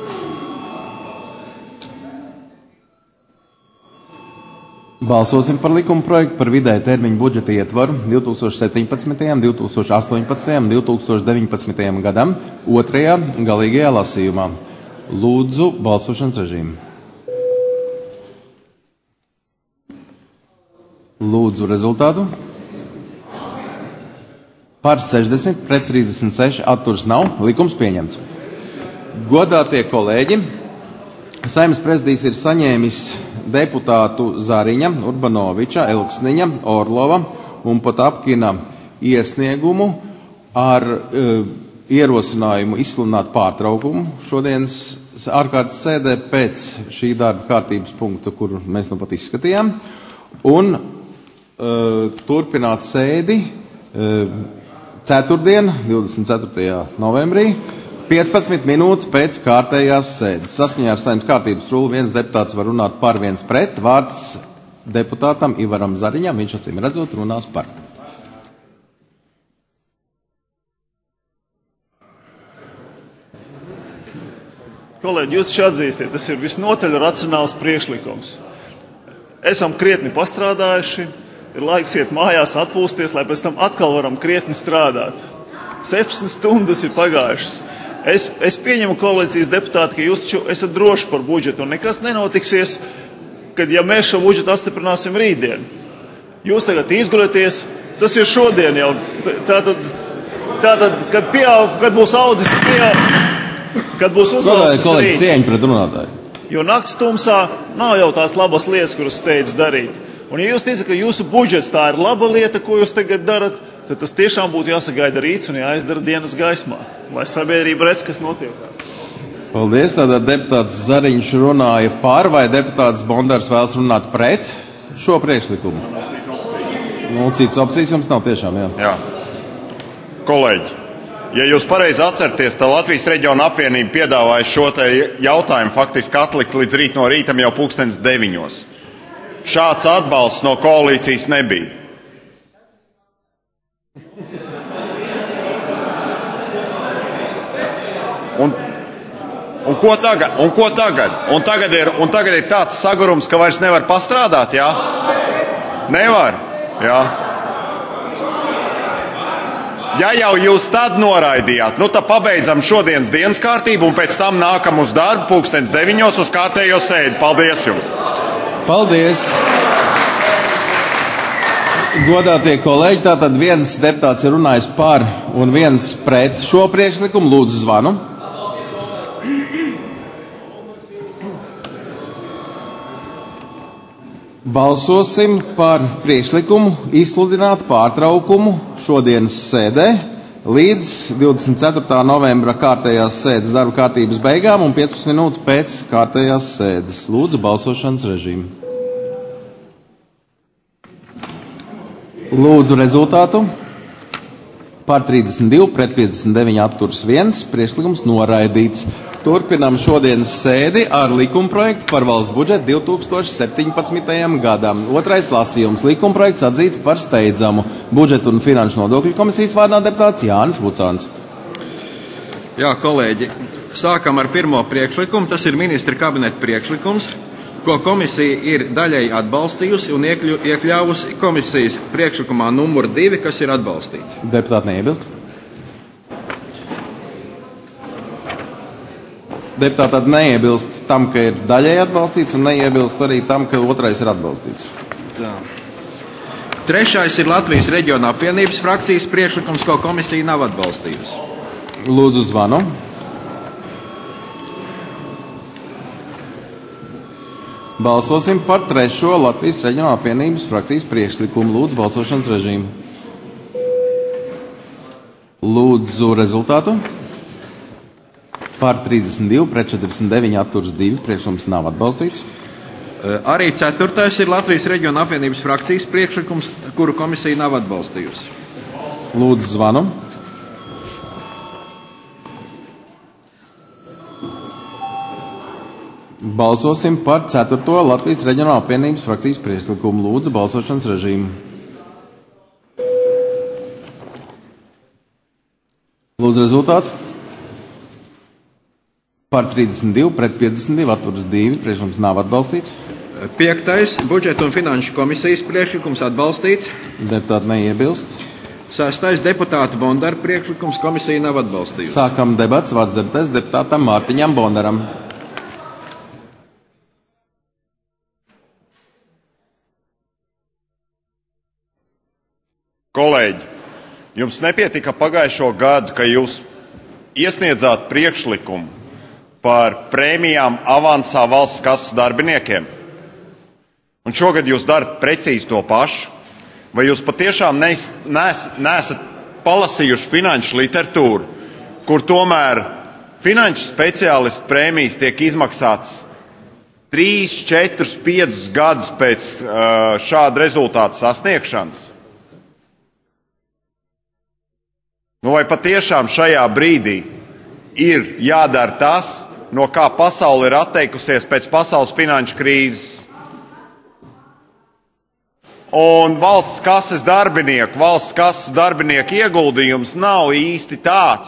Balsosim par likuma projektu par vidēja termiņu budžeta ietvaru 2017., 2018. un 2019. gadam otrajā galīgajā lasījumā. Lūdzu, balsošanas režīmu. Lūdzu, rezultātu. Par 60 pret 36 atturas nav. Likums pieņemts. Godātie kolēģi, Saeimas prezidijs ir saņēmis deputātu Zariņa, Urbanoviča, Elksniņa, Orlova un Potapkina iesniegumu ar ierosinājumu izsludināt pārtraukumu šodienas ārkārtas sēdē pēc šī darba kārtības punkta, kuru mēs nu pat izskatījām, un turpināt sēdi ceturtdien, 24. novembrī, 15 minūtes pēc kārtējās sēdes. Saskaņā ar Saeimas kārtības rulu viens deputāts var runāt par, viens pret. Vārds deputātam Ivaram Zariņam, viņš acīm redzot runās par. Kolēģi, jūs taču atzīstiet, tas ir visnotaļ racionāls priekšlikums. Esam krietni pastrādājuši, ir laiks iet mājās atpūsties, lai pēc tam atkal varam krietni strādāt. 16 stundas ir pagājušas. Es pieņemu koalīcijas deputāti, ka jūs taču esat droši par budžetu un nekas nenotiksies, kad ja mēs šo budžetu apstiprināsim rītdien. Jūs tagad izgulieties, tas ir šodien jau. Tātad kad būs audzis kad būs uzaucis rīts. Cieņu pret runātāju. Jo nakts tumsā nav jau tās labas lietas, kuras steidz darīt. Un ja jūs teicat, ka jūsu budžets tā ir laba lieta, ko jūs tagad darat, tad tas tiešām būtu jāsagaida rīts un jāizdara dienas gaismā, lai sabiedrība redz, kas notiek. Paldies. Tātad deputāts Zariņš runāja par, vai deputāts Bondars vēlas runāt pret šo priekšlikumu? Citas opcijas jums nav tiešām, jā. Jā. Kolēģi, ja jūs pareizi atceraties, tad Latvijas reģiona apvienība piedāvāja šo te jautājumu faktiski atlikt līdz rīt no rītam jau 9:00. Šāds atbalsts no koalīcijas nebija. Un ko tagad? Un tagad ir tāds sagurums, ka vairs nevar pastrādāt, jā? Nevar, jā. Ja jau jūs tad noraidījāt, tad pabeidzam šodienas dienas kārtību un pēc tam nākam uz darbu 9:00 uz kārtējo sēdi. Paldies jums! Paldies! Godātie kolēģi, tātad viens deputāts ir runājis par un viens pret šo priekšlikumu. Lūdzu zvanu. Balsosim par priekšlikumu izsludināt pārtraukumu šodienas sēdē līdz 24. novembra kārtējās sēdes darba kārtības beigām un 15 minūtes pēc kārtējās sēdes. Lūdzu, balsošanas režīmu. Lūdzu rezultātu. Par 32, pret 59 atturs 1. Priekšlikums noraidīts. Turpinām šodienas sēdi ar likumprojektu par valsts budžetu 2017. gadam. Otrais lasījums. Likumprojekts atzīts par steidzamu. Budžetu un finanšu nodokļu komisijas vārdā deputāts Jānis Vucāns. Jā, kolēģi, sākam ar pirmo priekšlikumu. Tas ir ministra kabineta priekšlikums, ko komisija ir daļai atbalstījusi un iekļāvusi komisijas priekšlikumā numur 2, kas ir atbalstīts. Deputāti neiebilst? Deputāti tad neiebilst tam, ka ir daļai atbalstīts, un neiebilst arī tam, ka otrais ir atbalstīts. Tā. Trešais ir Latvijas reģiona apvienības frakcijas priekšlikums, ko komisija nav atbalstījusi. Lūdzu zvanu. Balsosim par trešo Latvijas reģiona apvienības frakcijas priekšlikumu. Lūdzu balsošanas režīmu. Lūdzu rezultātu. Par 32, pret 49 atturs 2. Priekšlikums nav atbalstīts. Arī ceturtais ir Latvijas reģiona apvienības frakcijas priekšlikums, kuru komisija nav atbalstījusi. Lūdzu zvanu. Balsosim par 4. Latvijas reģionālā apvienības frakcijas priekšlikumu. Lūdzu balsošanas režīmu. Lūdzu rezultātu. Par 32, pret 52, atturs 2. Priekšlikums nav atbalstīts. Piektais budžeta un finanšu komisijas priekšlikums atbalstīts. Deputāti neiebilst. Sestais deputāta Bondara priekšlikums komisija nav atbalstījusi. Sākam debats. Vārds dzirdēts deputātam Mārtiņam Bondaram. Kolēģi, jums nepietika pagājušo gadu, ka jūs iesniedzāt priekšlikumu par prēmijām avansā valsts kases darbiniekiem? Un šogad jūs darat precīzi to pašu? Vai jūs patiešām neesat palasījuši finanšu literatūru, kur tomēr finanšu speciālistu prēmijas tiek izmaksātas 3, 4, 5 gadus pēc šāda rezultāta sasniegšanas? Vai patiešām šajā brīdī ir jādara tas, no kā pasaule ir atteikusies pēc pasaules finanšu krīzes? Un valsts kases darbinieku ieguldījums nav īsti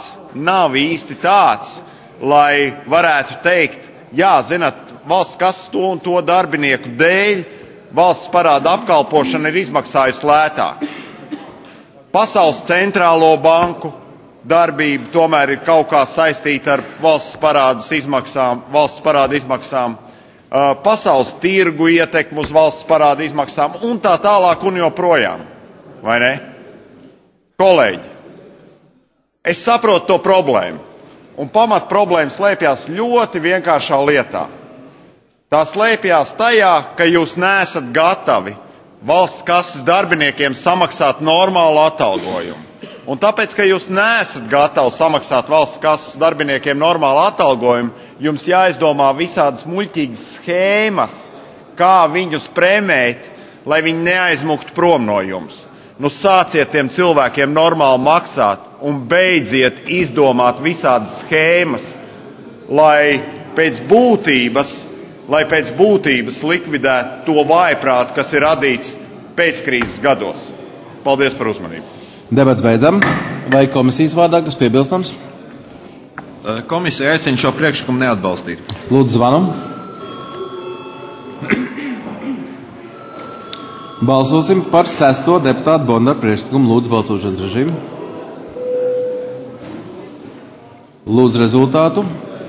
tāds, lai varētu teikt, jā, zināt, valsts kases to un to darbinieku dēļ valsts parāda apkalpošana ir izmaksājusi lētāk. Pasaules centrālo banku darbība tomēr ir kaut kā saistīta ar valsts parāda izmaksām, pasaules tirgu ietekmu uz valsts parāda izmaksām un tā tālāk un joprojām. Vai ne? Kolēģi, es saprotu to problēmu, un pamat problēma slēpjas ļoti vienkāršā lietā. Tā slēpjas tajā, ka jūs neesat gatavi valsts kases darbiniekiem samaksāt normālu atalgojumu. Un tāpēc, ka jūs neesat gatavi samaksāt valsts kases darbiniekiem normālu atalgojumu, jums jāizdomā visādas muļķīgas schēmas, kā viņus prēmēt, lai viņi neaizmuktu prom no jums. Nu, sāciet tiem cilvēkiem normāli maksāt un beidziet izdomāt visādas schēmas, lai pēc būtības likvidētu to vājprātu, kas ir radīts pēckrīzes gados. Paldies par uzmanību. Debats beidzam. Vai komisijas vārdā kas piebilstams? Komisija aicina šo priekšlikumu neatbalstīt. Lūdzu, zvanu. Balsosim par 6. deputātu Bondaru priekšlikumu. Lūdzu, balsošanas režīmu. Lūdzu rezultātu.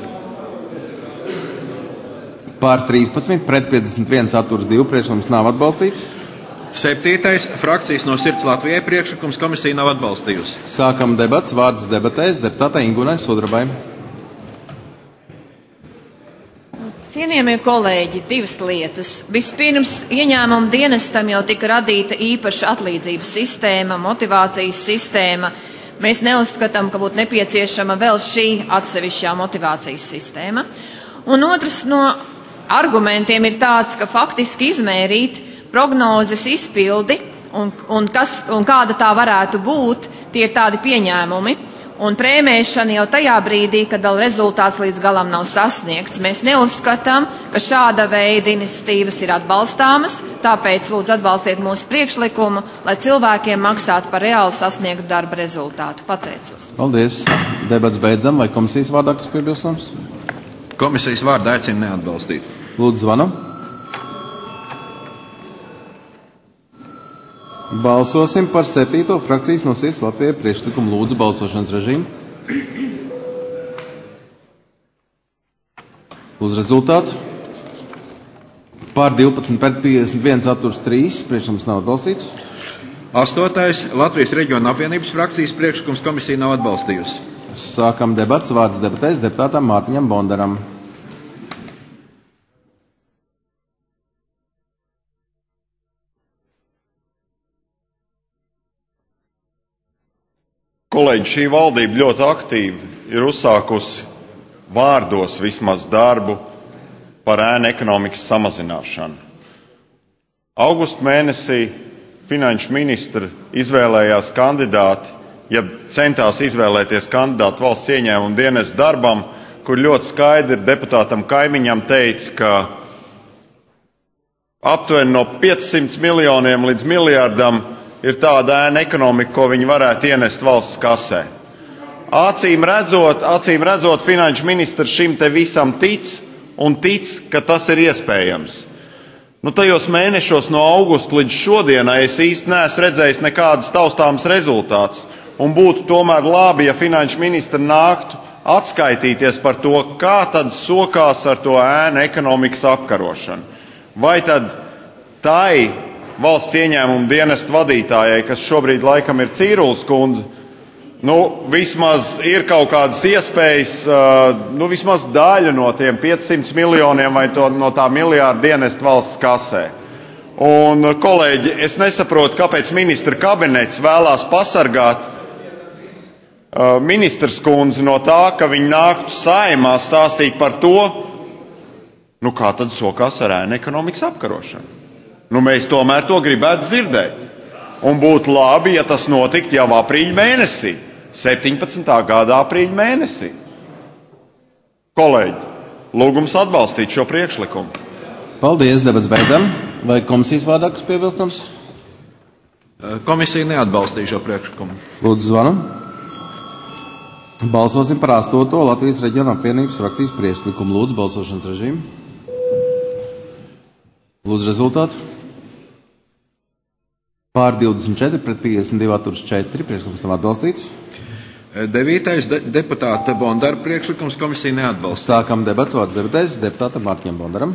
Pār 13, pret 51, atturs 2, priekšlikums nav atbalstīts. 7. frakcijas no Sirds Latvijai priekšlikums komisija nav atbalstījusi. Sākam debats. Vārds debatēs deputātei Ingunai Sudrabai. Cienījamie kolēģi, divas lietas. Vispirms, ieņēmuma dienestam jau tika radīta īpaša atlīdzības sistēma, motivācijas sistēma. Mēs neuzskatām, ka būtu nepieciešama vēl šī atsevišķā motivācijas sistēma. Un otrs no argumentiem ir tāds, ka faktiski izmērīt prognozes izpildi un kāda tā varētu būt, tie ir tādi pieņēmumi. Un prēmēšana jau tajā brīdī, kad vēl rezultāts līdz galam nav sasniegts. Mēs neuzskatām, ka šāda veida iniciatīvas ir atbalstāmas, tāpēc lūdzu atbalstiet mūsu priekšlikumu, lai cilvēkiem maksātu par reāli sasniegtu darba rezultātu. Pateicos. Paldies. Debats beidzam. Vai komisijas vārdā kas piebilstams? Komisijas vārdā aicina neatbalstīt. Lūdzu, zvanu. Balsosim par 7. frakcijas no Sirds Latvijai priekšlikumu. Lūdzu, balsošanas režīmu. Lūdzu rezultātu. Pār 12, pret 51, atturs 3, priekšlikums nav atbalstīts. 8. Latvijas reģiona apvienības frakcijas priekšlikums komisija nav atbalstījusi. Sākam debats. Vārds debatēs deputātam Mārtiņam Bondaram. Kolēģi, šī valdība ļoti aktīvi ir uzsākusi vārdos vismaz darbu par ēnu ekonomikas samazināšanu. Augusta mēnesī finanšu ministri izvēlējās kandidāti, ja centās izvēlēties kandidātu valsts ieņēmuma dienesta darbam, kur ļoti skaidri deputātam Kaimiņam teica, ka aptuveni no 500 miljoniem līdz miljardam ir tāda ēna ekonomika, ko viņi varētu ienest valsts kasē. Acīm redzot, finanšu ministrs šim te visam tic un tic, ka tas ir iespējams. Nu, tajos mēnešos no augusta līdz šodienai es īsti neesmu redzējis nekādas taustāmas rezultātus. Un būtu tomēr labi, ja finanšu ministri nāktu atskaitīties par to, kā tad sokās ar to ēnu ekonomikas apkarošanu. Vai tad tai valsts ieņēmuma dienesta vadītājai, kas šobrīd laikam ir Cīrules kundze, vismaz ir kaut kādas iespējas, vismaz daļu no tiem 500 miljoniem vai no tā miljārda dienesta valsts kasē. Un, kolēģi, es nesaprotu, kāpēc ministra kabinets vēlās pasargāt ministrs kundzi no tā, ka viņi nāktu Saeimā stāstīt par to, kā tad sokās ar ēnu ekonomikas apkarošanu. Mēs tomēr to gribētu dzirdēt. Un būtu labi, ja tas notiktu jau aprīļa mēnesī, 17. gada aprīļa mēnesī. Kolēģi, lūgums atbalstīt šo priekšlikumu. Paldies, debats beidzam. Vai komisijas vārdā kas piebilstams? Komisija neatbalstīja šo priekšlikumu. Lūdzu, zvanu. Balsosim par 8. Latvijas reģiona apvienības frakcijas priekšlikumu. Lūdzu, balsošanas režīmu. Lūdzu rezultātu. Pār 24, pret 52, atturs 4, priekšlikums nav atbalstīts. 9. deputāta Bondara priekšlikums komisija neatbalsta. Sākam debats. Vārds debatēs deputātam Mārtiņam Bondaram.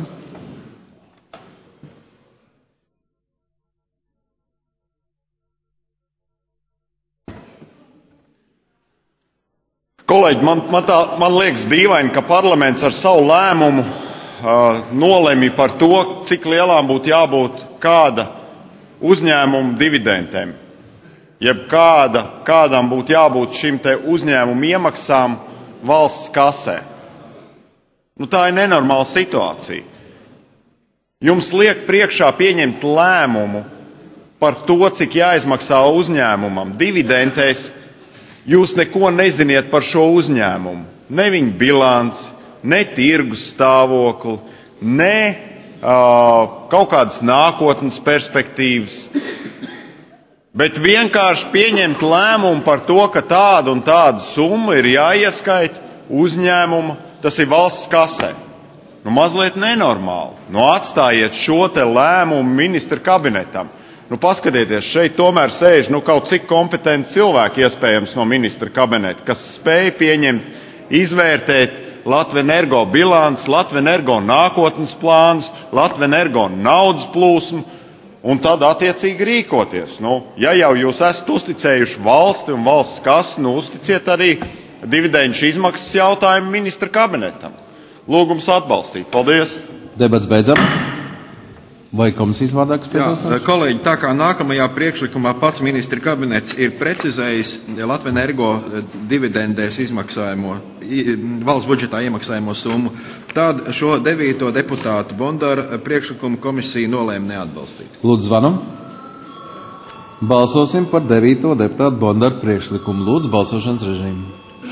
Kolēģi, man liekas dīvaini, ka parlaments ar savu lēmumu nolemj par to, cik lielām būtu jābūt kāda uzņēmuma dividendēm, jeb kādam būtu jābūt šim te uzņēmumu iemaksām valsts kasē. Tā ir nenormāla situācija. Jums liek priekšā pieņemt lēmumu par to, cik jāizmaksā uzņēmumam dividendēs. Jūs neko neziniet par šo uzņēmumu. Ne viņa bilanci, ne tirgus stāvokli, ne kaut kādas nākotnes perspektīvas. Bet vienkārši pieņemt lēmumu par to, ka tāda un tāda summa ir jāieskaita uzņēmuma, tas ir valsts kasē. Mazliet nenormāli. Atstājiet šo te lēmumu ministra kabinetam. Paskatieties, šeit tomēr sēž kaut cik kompetenti cilvēki iespējams no ministra kabineta, kas spēj pieņemt, izvērtēt Latvenergo bilanci, Latvenergo nākotnes plānus, Latvenergo naudas plūsmu un tad attiecīgi rīkoties. Ja jau jūs esat uzticējuši valsti un valsts kasi, uzticiet arī dividendžu izmaksas jautājumu ministra kabinetam. Lūgums atbalstīt. Paldies! Debats beidzam. Vai komisijas vārdā kas piebilstams? Kolēģi, tā kā nākamajā priekšlikumā pats ministra kabinets ir precizējis Latvenergo dividendēs izmaksājumu, valsts budžetā iemaksājumu summu, tad šo 9. deputātu Bondara priekšlikumu komisija nolēma neatbalstīt. Lūdzu, zvanu. Balsosim par 9. deputātu Bondara priekšlikumu. Lūdzu, balsošanas režīmu.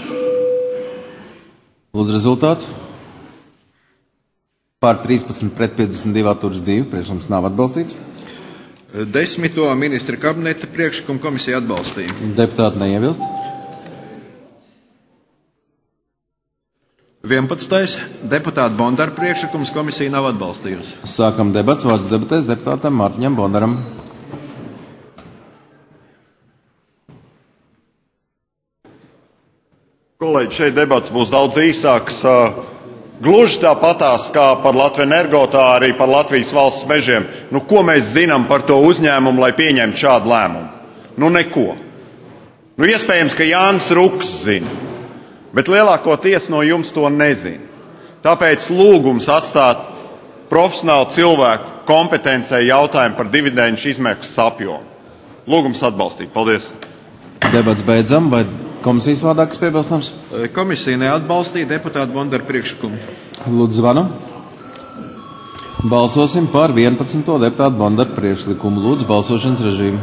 Lūdzu, rezultātu. Pār 13 pret 52 atturas 2. Priekšlikums nav atbalstīts. 10. ministra kabineta priekšlikumu komisija atbalstīja. Deputāti neiebilst. 11. deputāta Bondara priekšlikums komisija nav atbalstījusi. Sākam debats. Vārds debatēs deputātam Mārtiņam Bondaram. Kolēģi, šeit debats būs daudz īsāks. Gluži tāpatās kā par Latvenergo, tā arī par Latvijas valsts mežiem. Ko mēs zinām par to uzņēmumu, lai pieņemtu šādu lēmumu? Neko. Iespējams, ka Jānis Ruks zina, bet lielākoties no jums to nezina. Tāpēc lūgums atstāt profesionālu cilvēku kompetencei jautājumu par dividendžu izmaksas apjomu. Lūgums atbalstīt. Paldies! Debats beidzam. Vai komisijas vārdā kas piebilstams? Komisija neatbalstīja deputātu Bondara priekšlikumu. Lūdzu, zvanu. Balsosim par 11. deputātu Bondara priekšlikumu. Lūdzu, balsošanas režīmu.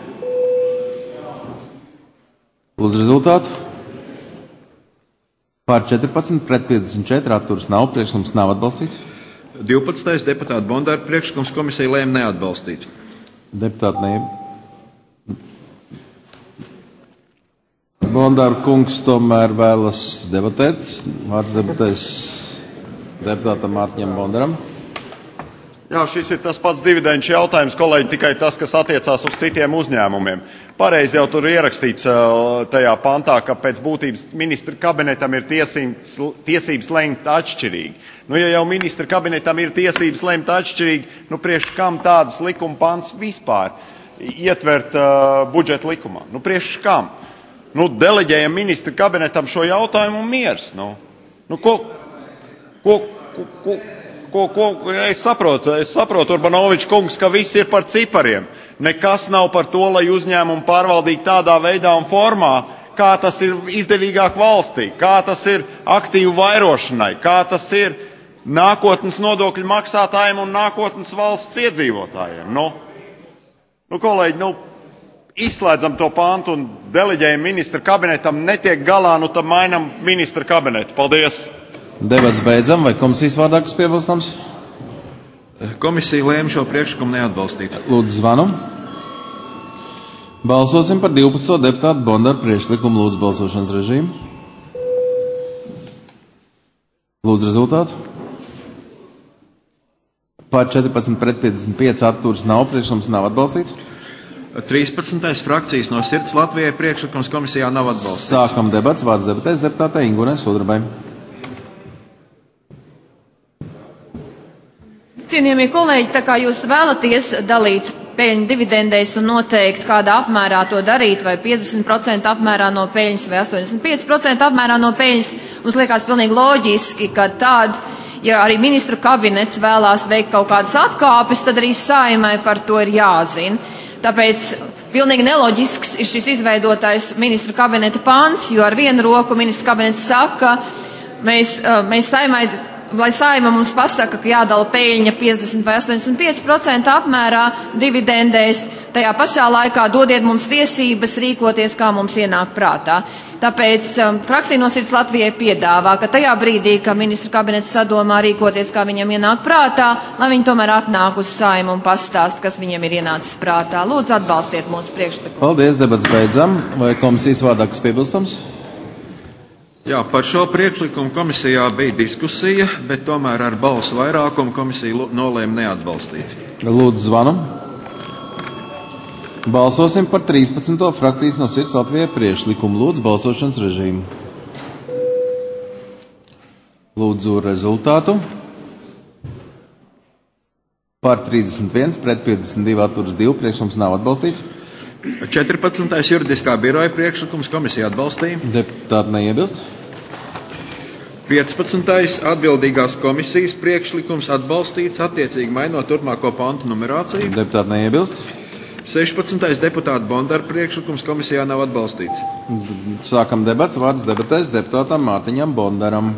Lūdzu, rezultātu. Pār 14 pret 54 atturas nav. Priekšlikums nav atbalstīts. 12. deputātu Bondara priekšlikums komisija lēma neatbalstīt. Deputāti neiebilst. Bondara kungs tomēr vēlas debatēt. Vārds debatēs deputātam Mārtiņam Bondaram. Jā, šis ir tas pats dividendžu jautājums, kolēģi, tikai tas, kas attiecās uz citiem uzņēmumiem. Pareizi jau tur ierakstīts tajā pantā, ka pēc būtības ministra kabinetam ir tiesības lemt atšķirīgi. Ja jau ministra kabinetam ir tiesības lemt atšķirīgi, priekš kam tādus likuma pants vispār ietvert budžeta likumā? Priekš kam? Deleģējam ministra kabinetam šo jautājumu un miers. Es saprotu, Urbanovičs kungs, ka viss ir par cipariem. Nekas nav par to, lai uzņēmumu pārvaldītu tādā veidā un formā, kā tas ir izdevīgāk valstī, kā tas ir aktīvu vairošanai, kā tas ir nākotnes nodokļu maksātājiem un nākotnes valsts iedzīvotājiem. Kolēģi, izslēdzam to pāntu un deleģējam ministra kabinetam, netiek galā, tad mainam ministra kabinetu. Paldies! Debats beidzam. Vai komisijas vārdā kas piebilstams? Komisija lēma šo priekšlikumu neatbalstīt. Lūdzu, zvanu. Balsosim par 12. deputātu Bondara priekšlikumu. Lūdzu, balsošanas režīmu. Lūdzu, rezultātu. Pār 14 pret 55 atturas nav. Priekšlikums nav atbalstīts. 13. frakcijas no Sirds Latvijai priekšlikums komisijā nav atbalstīts. Sākam debats. Vārds debatēs deputātei Ingunai Sudrabai. Cienījamie kolēģi, tā kā jūs vēlaties dalīt peļņu dividendēs un noteikt, kādā apmērā to darīt, vai 50% apmērā no peļņas vai 85% apmērā no peļņas, mums liekas pilnīgi loģiski, ka ja arī ministru kabinets vēlās veikt kaut kādas atkāpes, tad arī Saeimai par to ir jāzina. Tāpēc pilnīgi neloģisks ir šis izveidotais ministru kabineta pants, jo ar vienu roku ministru kabinets saka, mēs Saeimai lai Saeima mums pasaka, ka jādala peļņa 50 vai 85% apmērā dividendēs, tajā pašā laikā dodiet mums tiesības rīkoties, kā mums ienāk prātā. Tāpēc Frakcija no Sirds Latvijai piedāvā, ka tajā brīdī, ka ministru kabinets sadomā rīkoties, kā viņam ienāk prātā, lai viņi tomēr atnāk uz Saeimu un pastāst, kas viņam ir ienācis prātā. Lūdzu, atbalstiet mūsu priekšlikumu. Paldies, debats beidzam. Vai komisijas vārdā kas piebilstams? Jā, par šo priekšlikumu komisijā bija diskusija, bet tomēr ar balsu vairākumu komisija nolēma neatbalstīt. Lūdzu, zvanu. Balsosim par 13. Frakcijas no Sirds Latvijai priekšlikumu. Lūdzu, balsošanas režīmu. Lūdzu, rezultātu. Par 31, pret 52, atturas 2, priekšlikums nav atbalstīts. 14. juridiskā biroja priekšlikums komisija atbalstīja. Deputāti neiebilst. 15. atbildīgās komisijas priekšlikums atbalstīts, attiecīgi mainot turpmāko pantu numerāciju. Deputāti neiebilst. 16. deputāta Bondara priekšlikums komisijā nav atbalstīts. Sākam debats. Vārds debatēs deputātam Mārtiņam Bondaram.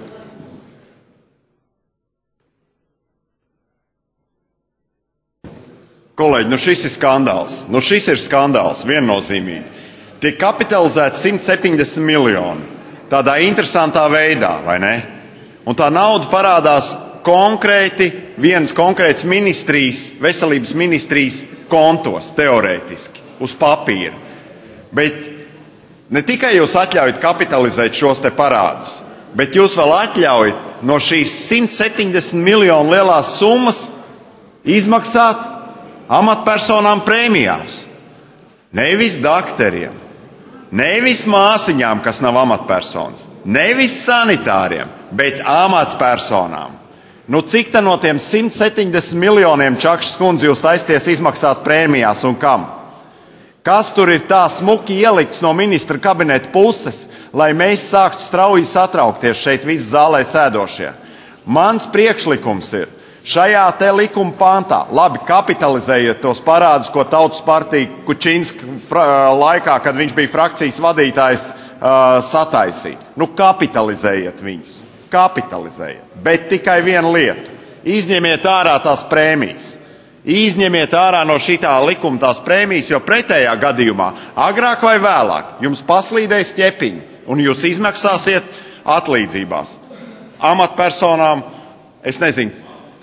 Kolēģi, šis ir skandāls. Šis ir skandāls, viennozīmīgi. Tiek kapitalizēts 170 miljoni. Tādā interesantā veidā, vai ne? Un tā nauda parādās konkrēti vienas konkrētas ministrijas, veselības ministrijas kontos, teorētiski, uz papīra. Bet ne tikai jūs atļaujat kapitalizēt šos te parādus, bet jūs vēl atļaujat no šīs 170 miljonu lielās summas izmaksāt amatpersonām prēmijās. Nevis dakteriem, nevis māsiņām, kas nav amatpersonas, nevis sanitāriem, bet amatpersonām. Cik tā no tiem 170 miljoniem, Čakšas kundze, jūs taisties izmaksāt prēmijās un kam? Kas tur ir tā smuki ielikts no ministra kabineta puses, lai mēs sāktu strauji satraukties šeit visi zālē sēdošie? Mans priekšlikums ir, šajā te likuma pantā, labi, kapitalizējiet tos parādus, ko Tautas partija Kučinska laikā, kad viņš bija frakcijas vadītājs, sataisīja. Kapitalizējiet viņus. Kapitalizējiet. Bet tikai vienu lietu. Izņemiet ārā tās prēmijas. Izņemiet ārā no šitā likuma tās prēmijas, jo pretējā gadījumā, agrāk vai vēlāk, jums paslīdēs ķepiņi, un jūs izmaksāsiet atlīdzībās. Amatpersonām, es nezinu,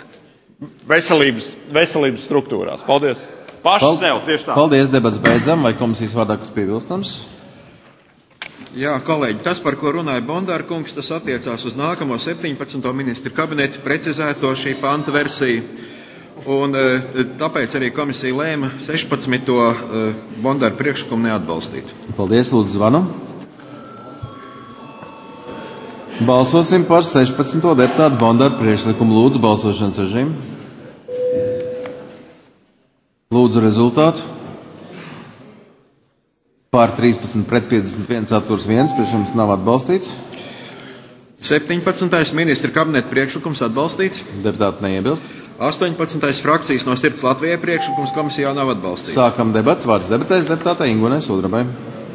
veselības struktūrās. Paldies. Paši sev, tieši tā. Paldies, debats beidzam. Vai komisijas vārdā kas piebilstams? Jā, kolēģi, tas, par ko runāja Bondāra kungs, tas attiecās uz nākamo 17. ministru kabinetu precizēto šī panta versiju. Un tāpēc arī komisija lēma 16. Bondāra priekšlikumu neatbalstīt. Paldies, lūdzu, zvanu. Balsosim par 16. deputātu Bondāra priekšlikumu. Lūdzu, balsošanas režīmu. Lūdzu, rezultātu. Pār 13 pret 51 atturs 1, priekšlikums nav atbalstīts. 17. ministra kabineta priekšlikums atbalstīts. Deputāti neiebilst. 18. frakcijas no Sirds Latvijai priekšlikums komisijā nav atbalstīts. Sākam debats. Vārds debatēs deputātei Ingunai Sudrabai.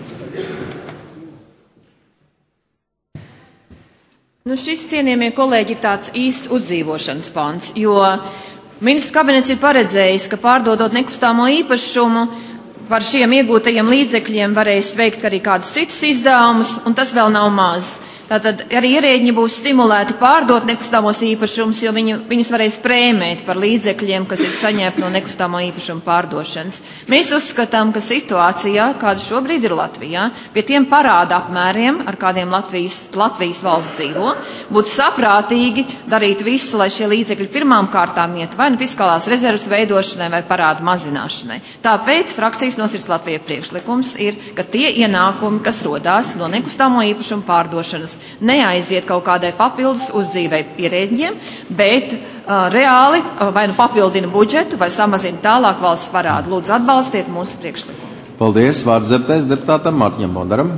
Šis, cienījamie kolēģi, ir tāds īsts uzdzīvošanas pants, jo ministru kabinets ir paredzējis, ka pārdodot nekustāmo īpašumu, par šiem iegūtajiem līdzekļiem varēs veikt arī kādus citus izdevumus, un tas vēl nav maz. Tātad arī ierēģi būs stimulēti pārdot nekustamos īpašumus, jo viņus varēs prēmēt par līdzekļiem, kas ir saņemti no nekustamo īpašumu pārdošanas. Mēs uzskatām, ka situācijā, kāda šobrīd ir Latvijā, pie tiem parāda apmēriem, ar kādiem Latvijas valsts dzīvo, būtu saprātīgi darīt visu, lai šie līdzekļi pirmām kārtām iet vai nu fiskālās rezervas veidošanai vai parādu mazināšanai. Tāpēc frakcijas no Sirds Latvijai priekšlikums ir, ka tie ienākumi, kas rodās no nekustamo īpašumu pārdošanas, neaiziet kaut kādai papildus uzdzīvei ierēģiem, bet reāli vai nu papildina budžetu vai samazina tālāk valsts parādu. Lūdzu, atbalstiet mūsu priekšlikumu. Paldies. Vārds debatēs deputātam Mārtiņam Bondaram.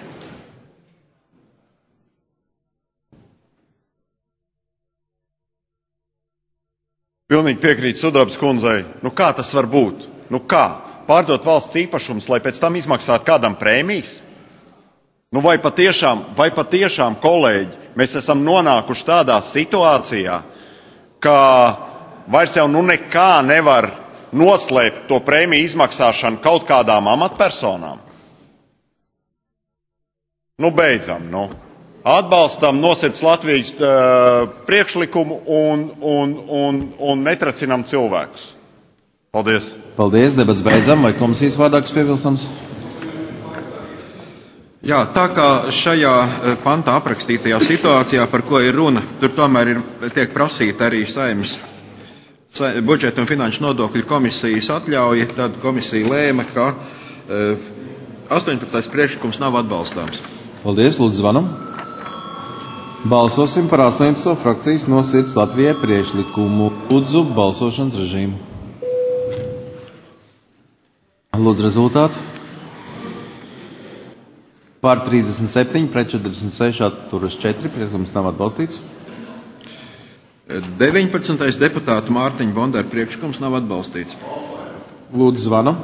Pilnīgi piekrīt Sudrabas kundzei. Kā tas var būt? Kā? Pārdot valsts īpašumus, lai pēc tam izmaksātu kādam prēmijas? Vai patiešām, kolēģi, Mēs esam nonākuši tādā situācijā, ka vairs jau nekā nevar noslēpt to prēmiju izmaksāšanu kaut kādām amatpersonām. Beidzam, Atbalstam no sirds Latvijas priekšlikumu un netracinam cilvēkus. Paldies. Paldies, debats beidzam. Vai komisijas vārdā kas piebilstams? Jā, tā kā šajā pantā aprakstītajā situācijā, par ko ir runa, tur tomēr tiek prasīta arī Saeimas budžeta un finanšu nodokļu komisijas atļauja, tad komisija lēma, ka 18. priekšlikums nav atbalstāms. Paldies, lūdzu zvanam. Balsosim par 18. frakcijas no sirds Latvijai priekšlikumu. Lūdzu balsošanas režīmu. Lūdzu rezultātu. Pār 37, pret 46, atturas 4, priekšlikums nav atbalstīts. 19. deputātu Mārtiņa Bondara priekšlikums nav atbalstīts. Lūdzu zvanam.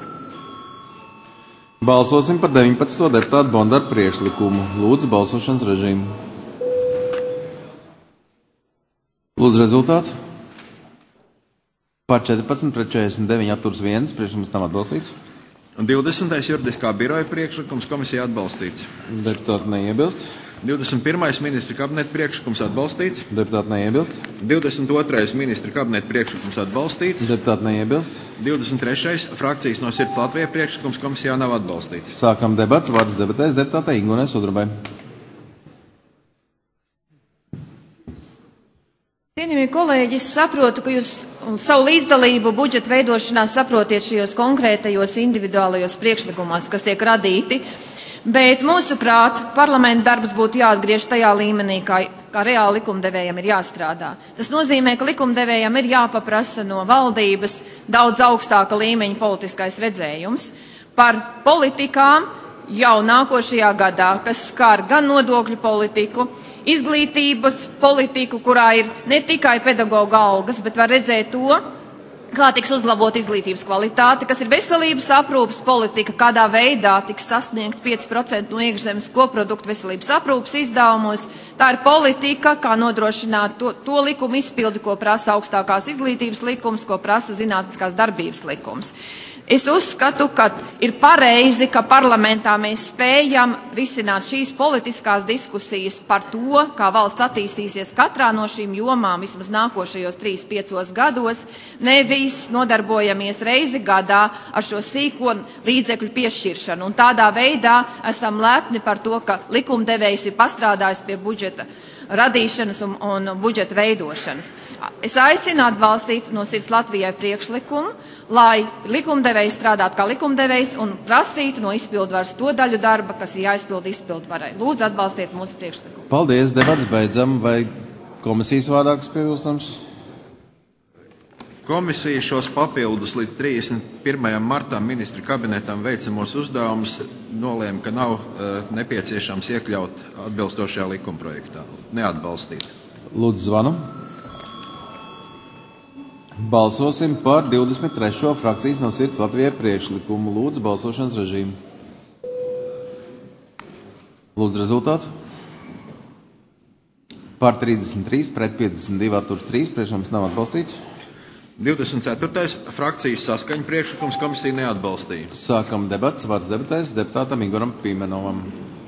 Balsosim par 19. deputātu Bondara priekšlikumu. Lūdzu balsošanas režīmu. Lūdzu rezultātu. Pār 14, pret 49, atturas 1, priekšlikums nav atbalstīts. Un 20. juridiskā biroja priekšlikums komisijā atbalstīts. Deputāti neiebilst. 21. ministra kabineta priekšlikums atbalstīts. Deputāti neiebilst. 22. ministra kabineta priekšlikums atbalstīts. Deputāti neiebilst. 23. frakcijas no sirds Latvijai priekšlikums komisijā nav atbalstīts. Sākam debats. Vārds debatēs deputātei Ingunai Sudrabai. Cienījamie kolēģi, es saprotu, ka jūs savu līdzdalību budžeta veidošanā saprotiet šajos konkrētajos individuālajos priekšlikumos, kas tiek radīti, bet mūsuprāt, parlamenta darbs būtu jāatgriež tajā līmenī, kā reāli likumdevējam ir jāstrādā. Tas nozīmē, ka likumdevējam ir jāpaprasa no valdības daudz augstāka līmeņa politiskais redzējums par politikām jau nākošajā gadā, kas skar gan nodokļu politiku, izglītības politiku, kurā ir ne tikai pedagoga algas, bet var redzēt to, kā tiks uzlabot izglītības kvalitāte, kas ir veselības aprūpas politika, kādā veidā tiks sasniegt 5% no iekšzemes koprodukta veselības aprūpas izdevumos. Tā ir politika, kā nodrošināt to likumu izpildi, ko prasa augstākās izglītības likums, ko prasa zinātniskās darbības likums. Es uzskatu, ka ir pareizi, ka parlamentā mēs spējam risināt šīs politiskās diskusijas par to, kā valsts attīstīsies katrā no šīm jomām vismaz nākošajos 3-5 gados, nevis nodarbojamies reizi gadā ar šo sīko līdzekļu piešķiršanu. Un tādā veidā esam lepni par to, ka likumdevējs ir pastrādājis pie budžeta radīšanas un budžeta veidošanas. Es aicinu atbalstīt no sirds Latvijai priekšlikumu, lai likumdevējs strādātu kā likumdevējs un prasītu no izpildvaras to daļu darba, kas ir jāizpilda izpildvarai. Lūdzu, atbalstiet mūsu priekšlikumu. Paldies, debats beidzam. Vai komisijas vārdā kas piebilstams? Komisija šos papildus līdz 31. martam ministra kabinetam veicamos uzdevumus nolēma, ka nav nepieciešams iekļaut atbilstošajā likumprojektā. Neatbalstīt. Lūdzu zvanu. Balsosim par 23. frakcijas no sirds Latvijai priekšlikumu. Lūdzu balsošanas režīmu. Lūdzu rezultātu. Par 33, pret 52, atturas 3, priekšlikums nav atbalstīts. 24. frakcijas saskaņa priekšlikums komisija neatbalstīja. Sākam debats, vārds debatēs deputātam Igoram Pīmenovam.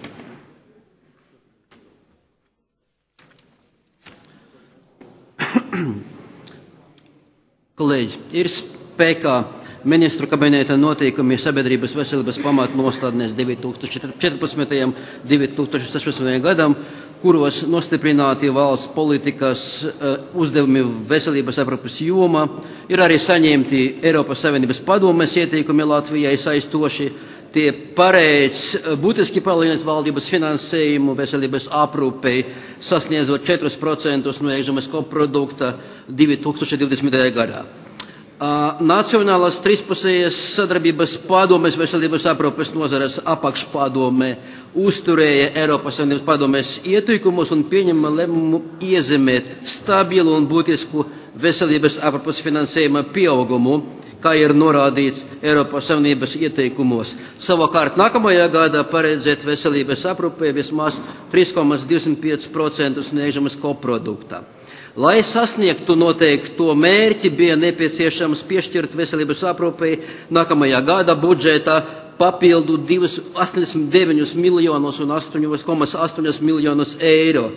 Kolēģi, ir spēkā ministru kabineta noteikumi sabiedrības veselības pamatnostādnēs 2014. un 2016. gadam, kuros nostiprināti valsts politikas uzdevumi veselības aprūpes jomā, ir arī saņemti Eiropas Savienības padomes ieteikumi Latvijai saistoši. Tie paredz būtiski palielināt valdības finansējumu veselības aprūpei, sasniedzot 4% no iekšzemes koprodukta 2020. gadā. Nacionālās trīspusējas sadarbības padomes veselības aprūpes nozares apakšpadome uzturēja Eiropas Savienības padomes ieteikumus un pieņēma lēmumu iezemēt stabilu un būtisku veselības aprūpes finansējuma pieaugumu, kā ir norādīts Eiropas Savienības ieteikumos. Savukārt nākamajā gadā paredzēt veselības aprūpē vismaz 3,25% no iekšzemes koprodukta. Lai sasniegtu noteikto mērķi, bija nepieciešams piešķirt veselības aprūpei nākamajā gada budžetā papildu 89 miljonus un 8,8 miljonus eiro.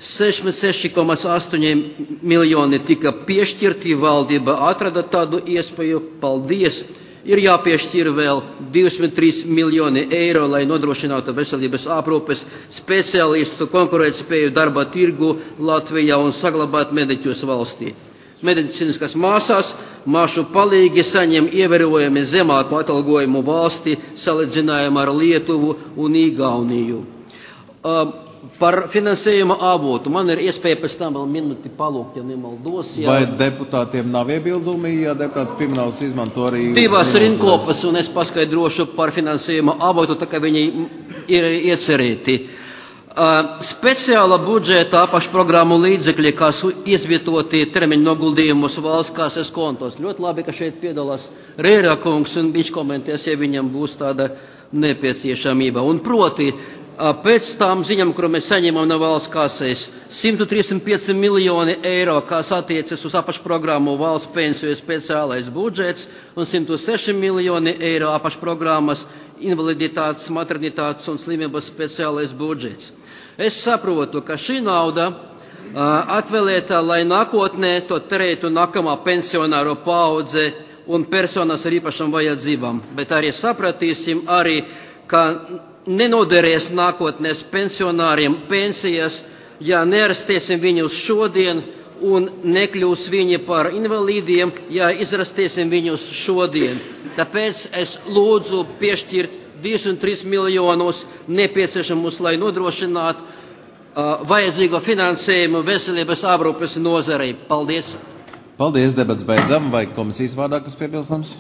66,8 miljoni tika piešķirti, valdība atrada tādu iespēju, paldies. Ir jāpiešķir vēl 23 miljoni eiro, lai nodrošinātu veselības aprūpes speciālistu konkurētspēju darba tirgu Latvijā un saglabāt mediķus valstī. Medicīniskas māsās māšu palīgi saņem ievērojami zemāku atalgojumu valstī salīdzinājumā ar Lietuvu un Igauniju. Par finansējuma avotu man ir iespēja pēc tam vēl minūti palūgt, ja nemaldos. Vai deputātiem nav iebildumi, ja deputāts Pimenovs izmanto arī... Divas rinkopas, un es paskaidrošu par finansējuma avotu, tā kā viņi ir iecerēti. Speciāla budžeta apakšprogrammu līdzekļi, kas izvietoti termiņu noguldījumus valsts kases kontos. Ļoti labi, ka šeit piedalās Rēra kungs, un viņš komentēs, ja viņam būs tāda nepieciešamība. Un proti, pēc tām ziņām, kuru mēs saņemam no valsts kases, 135 miljoni eiro, kas attiecas uz apakšprogrammu valsts pensiju speciālais budžets, un 106 miljoni eiro apakšprogrammas invaliditātes, maternitātes un slimības speciālais budžets. Es saprotu, ka šī nauda atvēlēta, lai nākotnē to terētu nākamā pensionāro paudze un personas ar īpašām vajadzībām, bet arī sapratīsim arī, ka nenoderēs nākotnēs pensionāriem pensijas, ja nearstēsim viņus šodien un nekļūs viņi par invalīdiem, ja izrastēsim viņus šodien. Tāpēc es lūdzu piešķirt 23 miljonus nepieciešamus, lai nodrošinātu vajadzīgo finansējumu veselības aprūpes nozarei. Paldies! Paldies, debats beidzam. Vai komisijas vārdā kas piebilstams?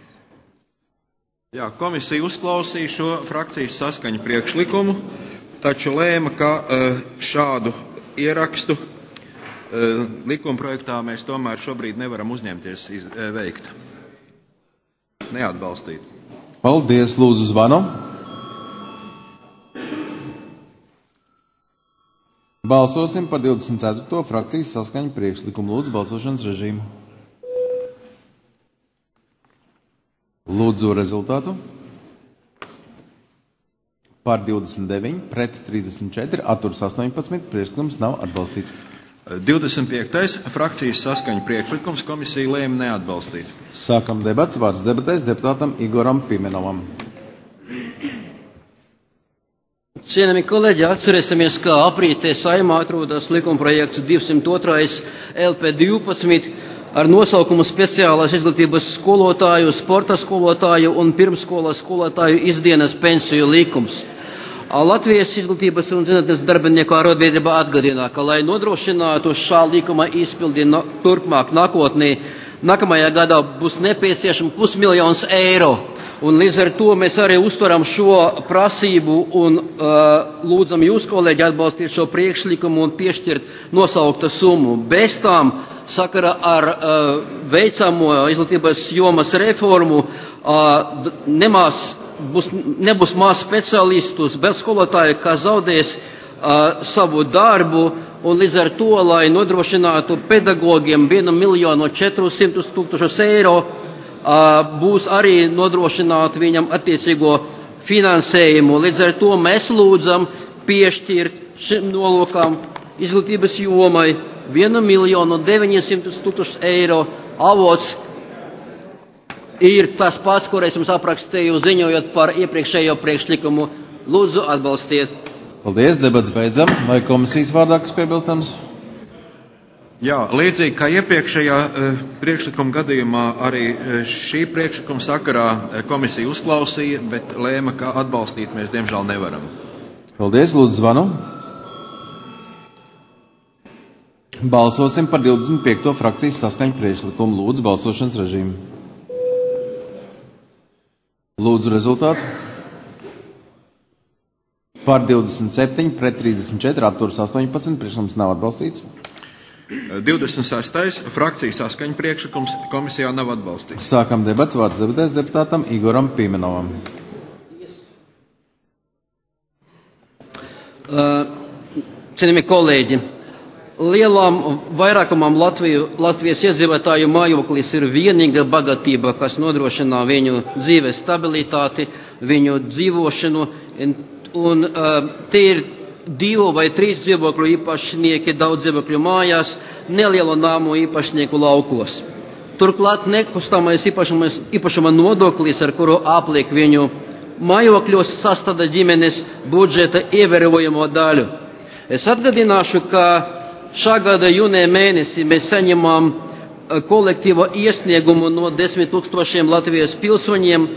Jā, komisija uzklausīja šo frakcijas saskaņu priekšlikumu, taču lēma, ka šādu ierakstu likumprojektā mēs tomēr šobrīd nevaram uzņemties veikt. Neatbalstīt. Paldies, lūdzu zvanu. Balsosim par 24. frakcijas saskaņu priekšlikumu. Lūdzu balsošanas režīmu. Lūdzu rezultātu. Par 29, pret 34, atturs 18, priekšlikums nav atbalstīts. 25. frakcijas saskaņu priekšlikums, komisija lēma neatbalstīt. Sākam debats, vārds debatēs deputātam Igoram Pimenovam. Cienījami kolēģi, atcerēsimies, ka aprītē Saeimā atrodas likumprojekts 202. LP12 ar nosaukumu speciālās izglītības skolotāju, sporta skolotāju un pirmsskolas skolotāju izdienas pensiju likums. Latvijas izglītības un zinātnes darbinieku arotbiedrība atgādina, ka, lai nodrošinātu šā likuma izpildi turpmāk nākamajā gadā būs nepieciešams 500 000 eiro. Un līdz ar to mēs arī uztveram šo prasību un lūdzam jūs, kolēģi, atbalstīt šo priekšlikumu un piešķirt nosauktu summu. Bez tām, sakara ar veicamo izglītības jomas reformu, nebūs maz speciālistus, bet skolotāji, kas zaudēs savu darbu, un līdz ar to, lai nodrošinātu pedagogiem 1,4 miljonu eiro, būs arī nodrošināt viņam attiecīgo finansējumu. Līdz ar to mēs lūdzam piešķirt šim nolūkam izglītības jomai 1,9 miljonu eiro. Avots ir tas pats, kur es jums aprakstīju, ziņojot par iepriekšējo priekšlikumu. Lūdzu, atbalstiet. Paldies, debats beidzam. Vai komisijas vārdā kas piebilstams? Jā, līdzīgi kā iepriekšējā priekšlikuma gadījumā, arī šī priekšlikuma sakarā komisija uzklausīja, bet lēma, ka atbalstīt mēs diemžēl nevaram. Paldies, lūdzu zvanu. Balsosim par 25. frakcijas saskaņu priekšlikumu. Lūdzu balsošanas režīmu. Lūdzu rezultātu. Par 27, pret 34, atturs 18, priekšlikums nav atbalstīts. 26. frakcijas saskaņa priekšlikums komisijā nav atbalstīts. Sākam debats. Vārds deputātam Igoram Pimenovam. Cienījamie kolēģi, lielām vairākumam Latvijas iedzīvotāju mājoklis ir vienīga bagātība, kas nodrošina viņu dzīves stabilitāti, viņu dzīvošanu, un tie ir 2 vai 3 dzīvokļu īpašnieki daudz dzīvokļu mājās, nelielu nāmu īpašnieku laukos. Turklāt nekustamais īpašuma nodoklis, ar kuru apliek viņu mājokļos, sastāda ģimenes budžeta ievērojamo daļu. Es atgādināšu, ka šā gada jūnija mēnesī mēs saņemam kolektīvo iesniegumu no 10 000 Latvijas pilsoņiem,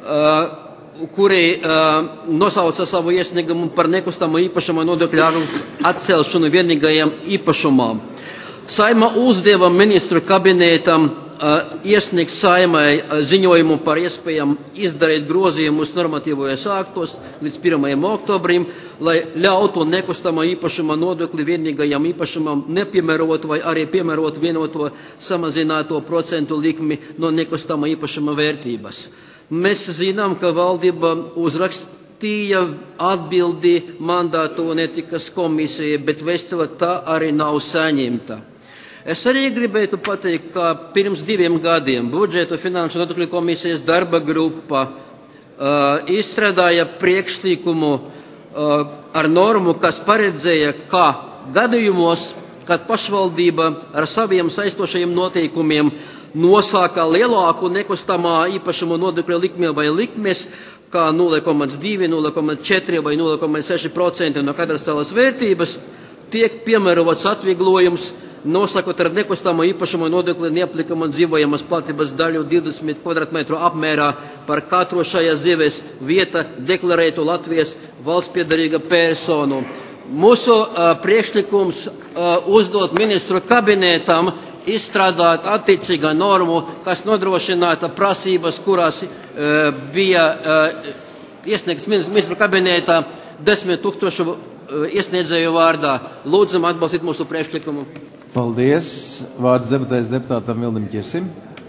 kuri nosauca savu iesniegumu par nekustamo īpašuma nodokļa atcelšanu vienīgajam īpašumam. Saima uzdeva ministru kabinetam iesniegt Saimai ziņojumu par iespējām izdarīt grozījumus normatīvajos aktos līdz 1. oktobrim, lai ļautu nekustamo īpašuma nodokli vienīgajam īpašumam nepiemērot vai arī piemērot vienoto samazināto procentu likmi no nekustamo īpašuma vērtības. Mēs zinām, ka valdība uzrakstīja atbildi mandātu un etikas komisijai, bet vēstule tā arī nav saņemta. Es arī gribētu pateikt, ka pirms 2 gadiem budžetu finanšu nodokļu komisijas darba grupa izstrādāja priekšlikumu ar normu, kas paredzēja, ka gadījumos, kad pašvaldība ar saviem saistošajiem noteikumiem nosaka lielāku nekustamā īpašuma nodokļa likmi vai likmes, kā 0,2, 0,4 vai 0,6% no katastrālas vērtības, tiek piemērots atvieglojums, nosakot ar nekustamo īpašumu nodokli neaplikamo dzīvojamas platības daļu 20 kvadrātmetru apmērā par katru šajās dzīves vieta deklarētu Latvijas valsts piederīga personu. Mūsu priekšlikums uzdot ministru kabinetam izstrādāt attiecīgā normu, kas nodrošināta prasības, kurās bija iesniegts ministru kabinetā 10 000 iesniedzēju vārdā. Lūdzam atbalstīt mūsu priekšlikumu. Paldies. Vārds deputātam Vildim Ķirsim.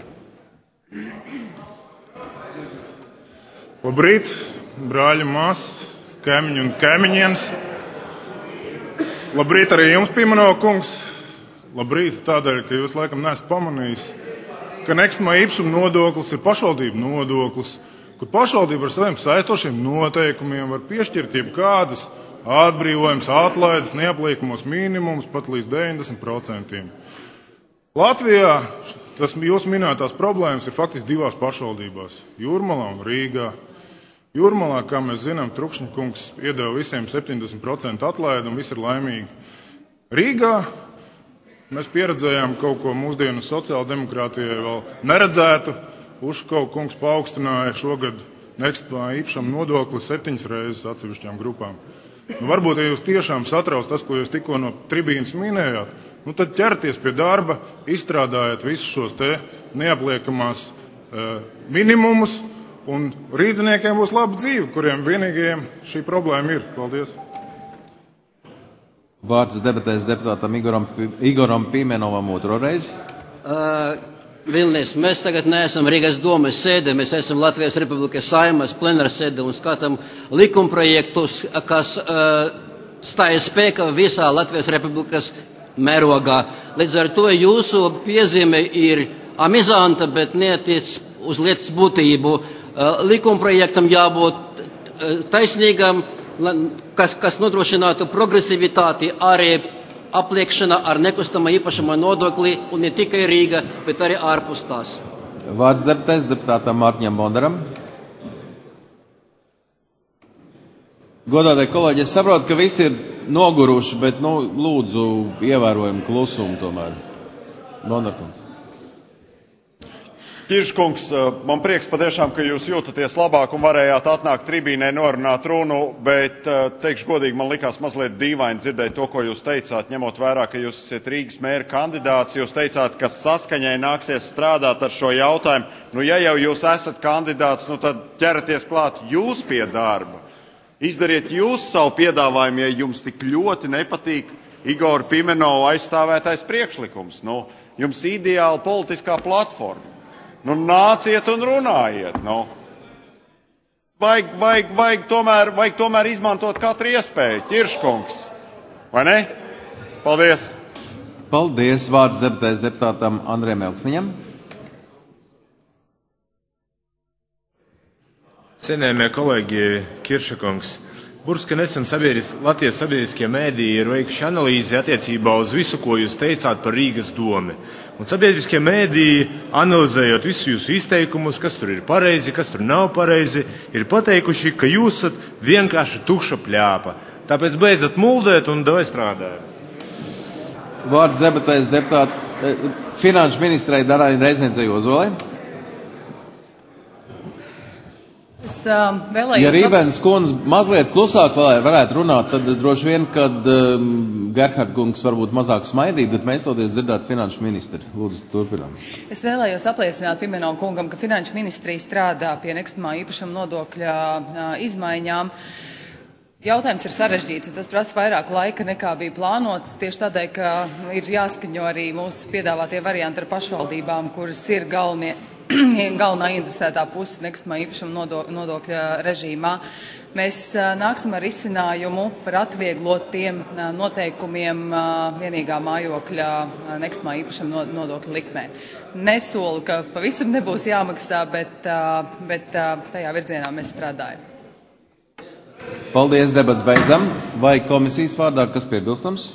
Labrīt, brāļi, māsas, kaimiņi un kaimiņienes. Labrīt arī jums, Pimenova kungs. Labrīt tādēļ, ka jūs laikam neesat pamanījis, ka nekustamā īpašuma nodoklis ir pašvaldību nodoklis, kur pašvaldība ar saviem saistošiem noteikumiem var piešķirt jebkādas atbrīvojums, atlaides, neapliekamos mīnimums pat līdz 90%. Latvijā tas jūs minētās problēmas ir faktiski 2 pašvaldībās - Jūrmalā un Rīgā. Jūrmalā, kā mēs zinām, Trukšņkungs iedeva visiem 70% atlaidi un visi ir laimīgi. Rīgā mēs pieredzējām kaut ko mūsdienu sociāldemokrātijai vēl neredzētu. Uškova kungs paaugstināja šogad nekustamā īpašuma nodokli 7 reizes atsevišķām grupām. Varbūt, ja jūs tiešām satrauc tas, ko jūs tikko no tribīnas minējāt, tad ķerties pie darba, izstrādājot visus šos te neapliekamās minimumus, un rīdziniekiem būs laba dzīve, kuriem vienīgajiem šī problēma ir. Paldies. Vārds debatēs deputātam Igoram Pimenovam otro reizi. Vilnius, mēs tagad neesam Rīgas domes sēde, mēs esam Latvijas Republikas Saimas plenāra sēde un skatām likumprojektus, kas stājas spēkā visā Latvijas Republikas mērogā. Līdz ar to jūsu piezīme ir amizanta, bet neatiec uz lietas būtību. Likumprojektam jābūt taisnīgam, kas nodrošinātu progresivitāti, arī apliekšana ar nekustamā īpašuma nodokli, un ne tikai Rīga, bet arī ārpus tās. Vārds deputātam Mārtiņam Bondaram. Godātie kolēģi, es saprotu, ka visi ir noguruši, bet lūdzu ievērojumu klusumu tomēr. Bondarkungs. Ķirškungs, man prieks patiešām, ka jūs jūtaties labāk un varējāt atnākt tribīnē norunāt runu, bet, teikšu godīgi, man likās mazliet dīvaini dzirdēt to, ko jūs teicāt, ņemot vērā, ka jūs esat Rīgas mēra kandidāts. Jūs teicāt, ka saskaņai nāksies strādāt ar šo jautājumu. Ja jau jūs esat kandidāts, tad ķeraties klāt jūs pie darba. Izdariet jūs savu piedāvājumu, ja jums tik ļoti nepatīk Igora Pimenova aizstāvētais priekšlikums. Nu, jums ideāla politiskā platforma. Nu, nāciet un runājiet. Nu. Vajag tomēr izmantot katru iespēju. Ķirškungs. Vai ne? Paldies. Paldies. Vārds deputātam Andrejam Elksniņam. Cienējamie kolēģi, Kiršakungs, burtiski nesen Latvijas sabiedriskie mēdīji ir veikuši analīzi attiecībā uz visu, ko jūs teicāt par Rīgas domi. Un sabiedriskie mēdīji, analizējot visus jūsu izteikumus, kas tur ir pareizi, kas tur nav pareizi, ir pateikuši, ka jūs esat vienkārši tukša pļāpa. Tāpēc beidzat muldēt un davai strādājat. Vārds debatēs finanšu ministrei Darai Reizniecei Ozolei. Ja Rībēnas kundze mazliet klusāk varētu runāt, tad droši vien, kad Gerhard kungs varbūt mazāk smaidīt, bet mēs toties dzirdētu finanšu ministri. Lūdzu, turpinām. Es vēlējos apliecināt Pimenova kungam, ka finanšu ministrija strādā pie nekustamā īpašuma nodokļa izmaiņām. Jautājums ir sarežģīts, un tas prasa vairāk laika nekā bija plānots, tieši tādēļ, ka ir jāskaņo arī mūsu piedāvātie varianti ar pašvaldībām, kuras ir galvenā interesētā puse nekustamā īpašuma nodokļa režīmā. Mēs nāksim ar risinājumu par atvieglotiem noteikumiem vienīgā mājokļa nekustamā īpašuma nodokļa likmē. Nesolu, ka pavisam nebūs jāmaksā, bet tajā virzienā mēs strādājam. Paldies, debats beidzam. Vai komisijas vārdā kas piebilstams?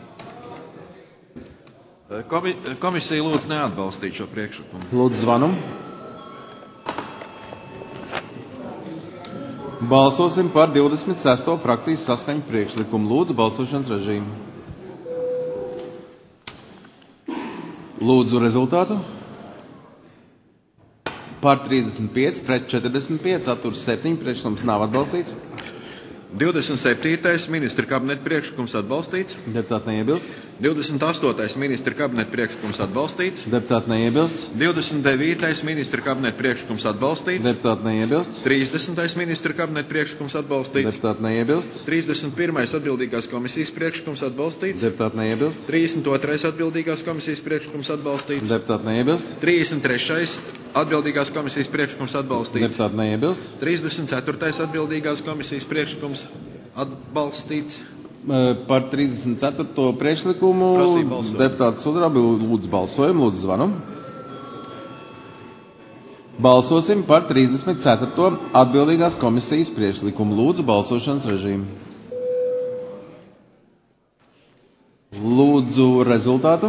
Komisija lūdzu neatbalstīt šo priekšlikumu. Lūdzu zvanu. Balsosim par 26. frakcijas saskaņu priekšlikumu. Lūdzu balsošanas režīmu. Lūdzu rezultātu. Par 35, pret 45, atturs 7, priekšlikums nav atbalstīts. 27. ministra kabineta priekšlikums atbalstīts. Deputāti neiebilst. 28. ministra kabineta priekšlikums atbalstīts. Deputāti neiebilst. 29. ministra kabineta priekšlikums atbalstīts. Deputāti neiebilst. 30. ministra kabineta priekšlikums atbalstīts. Deputāti neiebilst. 31. atbildīgās komisijas priekšlikums atbalstīts. Deputāti neiebilst. 32. atbildīgās komisijas priekšlikums atbalstīts. Deputāti neiebilst. 33. atbildīgās komisijas priekšlikums atbalstīts. Deputāti neiebilst. 34. atbildīgās komisijas priekšlikums atbalstīts. Par 34. priekšlikumu deputāts Sudrabi lūdzu balsojumu, lūdzu zvanu. Balsosim par 34. atbildīgās komisijas priekšlikumu. Lūdzu balsošanas režīmu. Lūdzu rezultātu.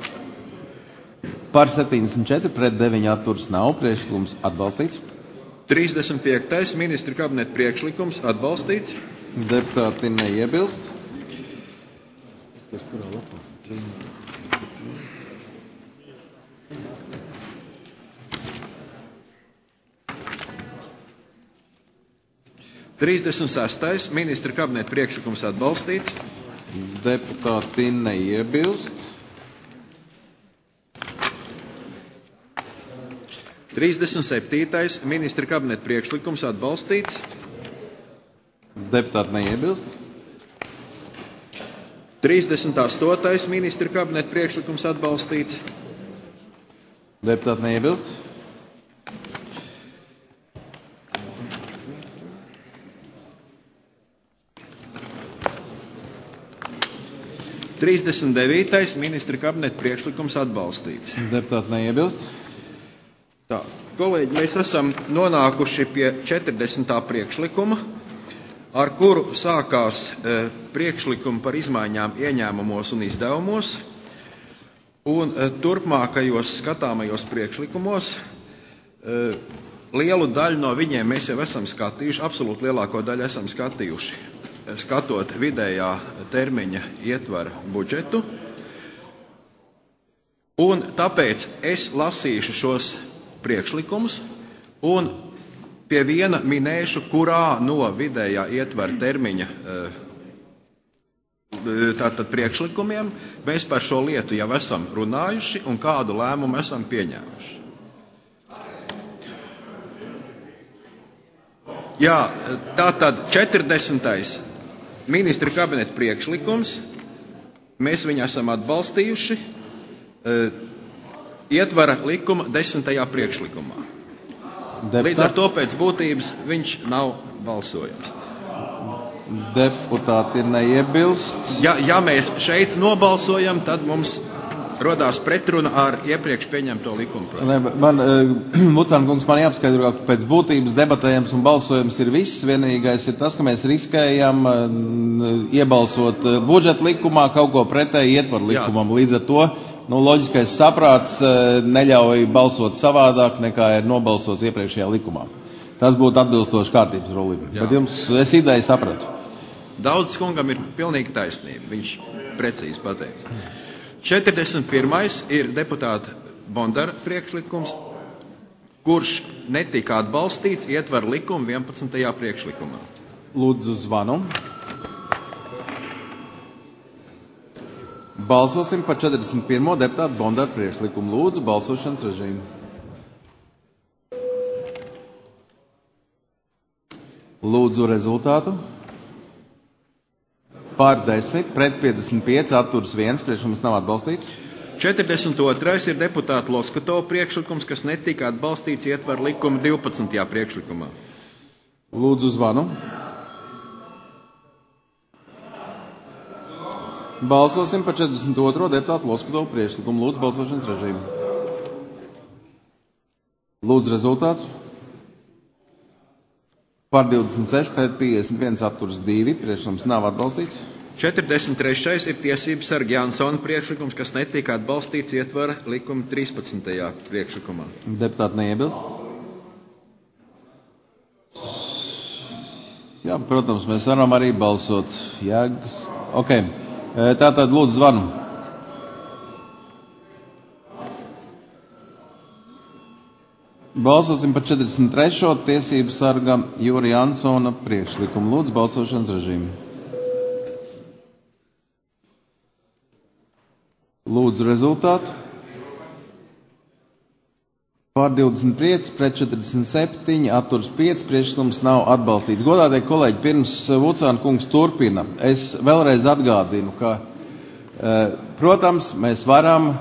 Par 74, pret 9 atturs nav, priekšlikums atbalstīts. 35. ministra kabineta priekšlikums atbalstīts. Deputāti neiebilst. Kas kurā lapā? 36. ministra kabineta priekšlikums atbalstīts. Deputāti neiebilst. 37. ministra kabineta priekšlikums atbalstīts. Deputāti neiebilst. 38. ministra kabineta priekšlikums atbalstīts. Deputāti neiebilst. 39. ministra kabineta priekšlikums atbalstīts. Deputāti neiebilst. Tā, kolēģi, mēs esam nonākuši pie 40. priekšlikuma, ar kuru sākās priekšlikumi par izmaiņām ieņēmumos un izdevumos, un turpmākajos skatāmajos priekšlikumos lielu daļu no viņiem mēs jau esam skatījuši, absolūti lielāko daļu esam skatījuši, skatot vidējā termiņa ietvara budžetu, un tāpēc es lasīšu šos priekšlikumus un pie viena minēšu, kurā no vidējā ietvara termiņa tātad priekšlikumiem mēs par šo lietu jau esam runājuši un kādu lēmumu esam pieņēmuši. Jā, tātad 40. ministra kabineta priekšlikums mēs viņu esam atbalstījuši ietvara likuma 10. priekšlikumā. Līdz ar to pēc būtības viņš nav balsojams. Deputāti neiebilst. Ja mēs šeit nobalsojam, tad mums rodās pretruna ar iepriekš pieņemto likumu. Lucāna kungs, man jāapskaidro, ka pēc būtības debatējams un balsojums ir viss. Vienīgais ir tas, ka mēs riskējam iebalsot budžeta likumā kaut ko pretēji ietvaru likumam. Līdz ar to loģiskais saprāts neļauj balsot savādāk, nekā ir nobalsots iepriekšējā likumā. Tas būtu atbilstoši kārtības rulim. Bet jums es ideju sapratu. Daudz kungam ir pilnīgi taisnība. Viņš precīzi pateica. 41. ir deputāta Bondara priekšlikums, kurš netika atbalstīts ietver likumu 11. priekšlikumā. Lūdzu zvanu. Balsosim par 41. deputātu Bondara priekšlikumu. Lūdzu, balsošanas režīmu. Lūdzu rezultātu. Pār 10, pret 55, atturs 1, priekšlikums nav atbalstīts. 42. ir deputāta Loskato priekšlikums, kas netika atbalstīts ietver likuma 12. priekšlikumā. Lūdzu zvanu. Balsosim par 42. deputātu Loskato priekšlikumu. Lūdzu balsošanas režīmu. Lūdzu rezultātu. Par 26, pret 51, atturs 2, priekšlikums nav atbalstīts. 43. ir tiesības sarga Jansona priekšlikums, kas netika atbalstīts ietvara likuma 13. priekšlikumā. Deputāti neiebilst? Jā, protams, mēs varam arī balsot. Jēgas. Ok, tātad lūdzu zvanu. Balsosim par 43. tiesību sarga Jūra Jansona priekšlikumu. Lūdzu, balsošanas režīmu. Lūdzu rezultātu. Pār 25, pret 47, atturs 5, priekšlikums nav atbalstīts. Godātie kolēģi, pirms Lucāna kungs turpina, es vēlreiz atgādinu, ka, protams, mēs varam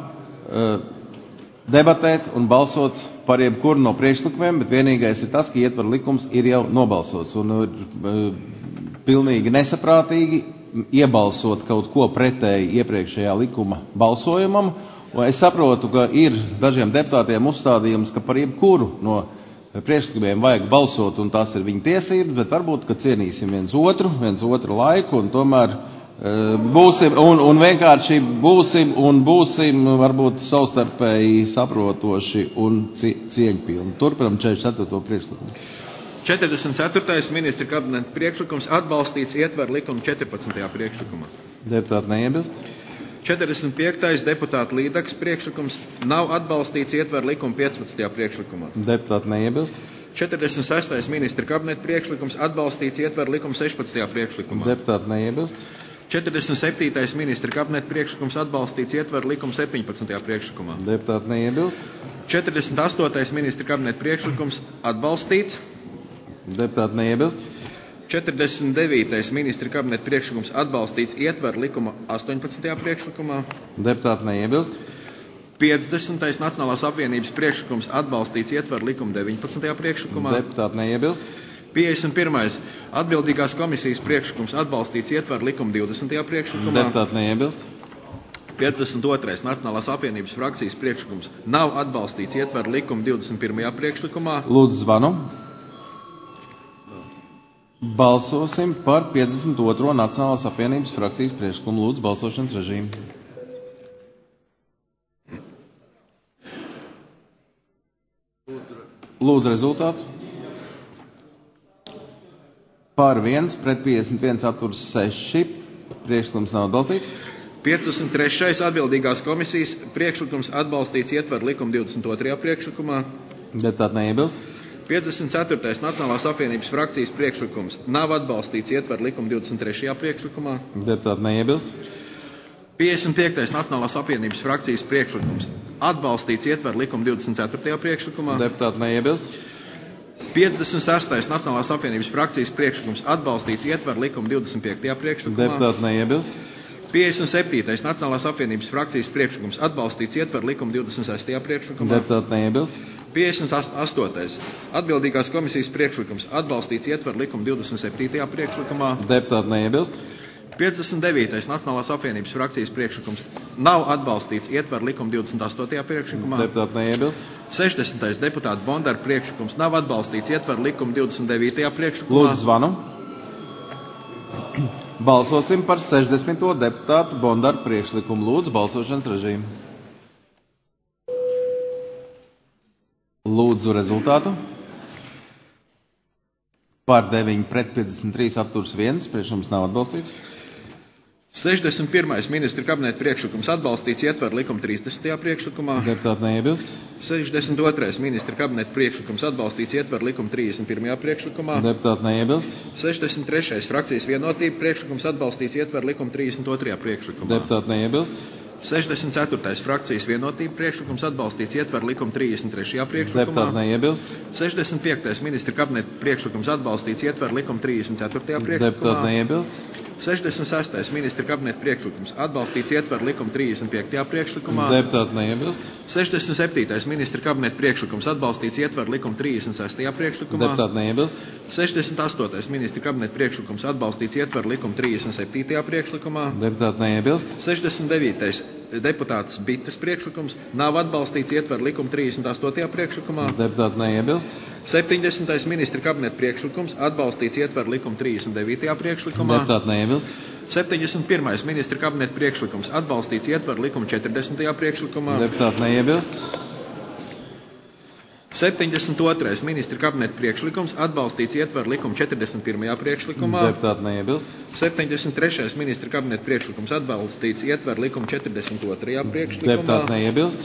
debatēt un balsot par jebkuru no priekšlikumiem, bet vienīgais ir tas, ka ietver likums ir jau nobalsots un pilnīgi nesaprātīgi iebalsot kaut ko pretēji iepriekšējā likuma balsojumam. Un es saprotu, ka ir dažiem deputātiem uzstādījums, ka par jebkuru no priekšlikumiem vajag balsot un tās ir viņa tiesības, bet varbūt, ka cienīsim viens otru laiku un tomēr būsim un vienkārši būsim varbūt savstarpēji saprotoši un cieņpilni. Turpinam 44. priekšlikumu. 44. ministra kabineta priekšlikums atbalstīts ietver likuma 14. priekšlikumā. Deputāti neiebilst? 45. deputāta Līdaks priekšlikums nav atbalstīts ietver likuma 15. priekšlikumā. Deputāti neiebilst? 46. ministra kabineta priekšlikums atbalstīts ietver likuma 16. priekšlikumā. Deputāti neiebilst? 47. ministra kabineta priekšlikums atbalstīts ietver likuma 17. priekšlikumā. Deputāti neiebilst? 48. ministra kabineta priekšlikums atbalstīts. Deputāti neiebilst? 49. ministra kabineta priekšlikums atbalstīts ietver likuma 18. priekšlikumā. Deputāti neiebilst? 50. Nacionālās apvienības priekšlikums atbalstīts ietver likuma 19. priekšlikumā. Deputāti neiebilst? 51. atbildīgās komisijas priekšlikums atbalstīts ietver likuma 20. priekšlikumā. Deputāti neiebilst? 52. Nacionālās apvienības frakcijas priekšlikums nav atbalstīts ietver likuma 21. priekšlikumā. Lūdzu zvanu. Balsosim par 52. Nacionālās apvienības frakcijas priekšlikumu. Lūdzu balsošanas režīmu. Lūdzu rezultātu. Pār 1, pret 51, atturs 6. Priekšlikums nav atbalstīts. 53. atbildīgās komisijas priekšlikums atbalstīts ietver likuma 22. priekšlikumā. Deputāti neiebilst. 54. Nacionālās apvienības frakcijas priekšlikums nav atbalstīts ietver likuma 23. priekšlikumā. Deputāti neiebilst. 55. Nacionālās apvienības frakcijas priekšlikums atbalstīts ietver likuma 24. priekšlikumā. Deputāti neiebilst. 56. Nacionālās apvienības frakcijas priekšlikums atbalstīts ietver likuma 25. priekšlikumā. Deputāti neiebilst. 57. Nacionālās apvienības frakcijas priekšlikums atbalstīts ietver likuma 26. priekšlikumā. Deputāti neiebilst. 58. Atbildīgās komisijas priekšlikums atbalstīts ietver likuma 27. priekšlikumā. Deputāti neiebilst. 59. Nacionālās apvienības frakcijas priekšlikums nav atbalstīts ietver likuma 28. priekšlikumā. Deputāti neiebilst. 60. deputāta Bondara priekšlikums nav atbalstīts ietver likuma 29. priekšlikumā. Lūdzu zvanu. Balsosim par 60. deputātu Bondaru priekšlikumu. Lūdzu balsošanas režīmu. Lūdzu rezultātu. Par 9 pret 53 atturs 1. Priekšlikums nav atbalstīts. 61. ministra kabineta priekšlikums atbalstīts ietver likuma 30. priekšlikumā. Deputāti neiebilst. 62. ministra kabineta priekšlikums atbalstīts ietver likuma 31. priekšlikumā. Deputāti neiebilst. 63. frakcijas vienotība priekšlikums atbalstīts ietver likuma 32. priekšlikumā. Deputāti neiebilst. 64. frakcijas vienotība priekšlikums atbalstīts ietver likuma 33. priekšlikumā. Deputāti neiebilst. 65. ministra kabineta priekšlikums atbalstīts ietver likuma 34. priekšlikumā. Deputāti neiebilst. 66. ministra kabineta priekšlikums atbalstīts ietver likuma 35. priekšlikumā. Deputāti neiebilst. 67. ministra kabineta priekšlikums atbalstīts ietver likuma 36. priekšlikumā. Deputāti neiebilst. 68. ministra kabineta priekšlikums atbalstīts ietver likuma 37. priekšlikumā. Deputāti neiebilst. 69. deputāts Bites priekšlikums nav atbalstīts ietver likuma 38. priekšlikumā. Deputāti neiebilst. 70. ministra kabineta priekšlikums atbalstīts ietver likuma 39. priekšlikumā. Deputāti neiebilst. 71. ministra kabineta priekšlikums atbalstīts ietver likuma 40. priekšlikumā. Deputāti neiebilst. 72. ministra kabineta priekšlikums atbalstīts ietver likuma 41. priekšlikumā. Deputāti neiebilst. 73. ministra kabineta priekšlikums atbalstīts ietver likuma 42. priekšlikumā. Deputāti neiebilst.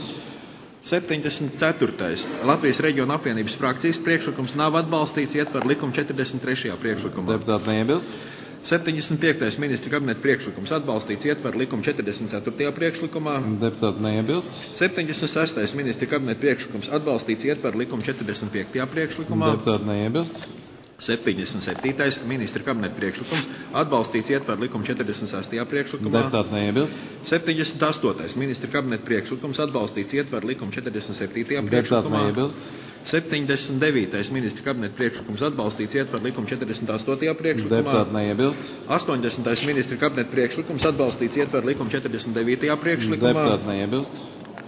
74. Latvijas reģiona apvienības frakcijas priekšlikums nav atbalstīts ietver likuma 43. priekšlikumā. Deputāti neiebilst. 75. ministra kabineta priekšlikums atbalstīts ietver likuma 44. priekšlikumā. Deputāti neiebilst. 76. ministra kabineta priekšlikums atbalstīts ietver likuma 45. priekšlikumā. Deputāti neiebilst. 77. ministra kabineta priekšlikums atbalstīts ietver likuma 46. priekšlikumā. Deputāti neiebilst. 78. ministra kabineta priekšlikums atbalstīts ietver likuma 47. Deputāti priekšlikumā. neiebilst. 79. ministra kabineta priekšlikums atbalstīts ietver likuma 48. priekšlikumā. Deputāti neiebilst. 80. ministra kabineta priekšlikums atbalstīts ietver likuma 49. priekšlikumā. Deputāti neiebilst.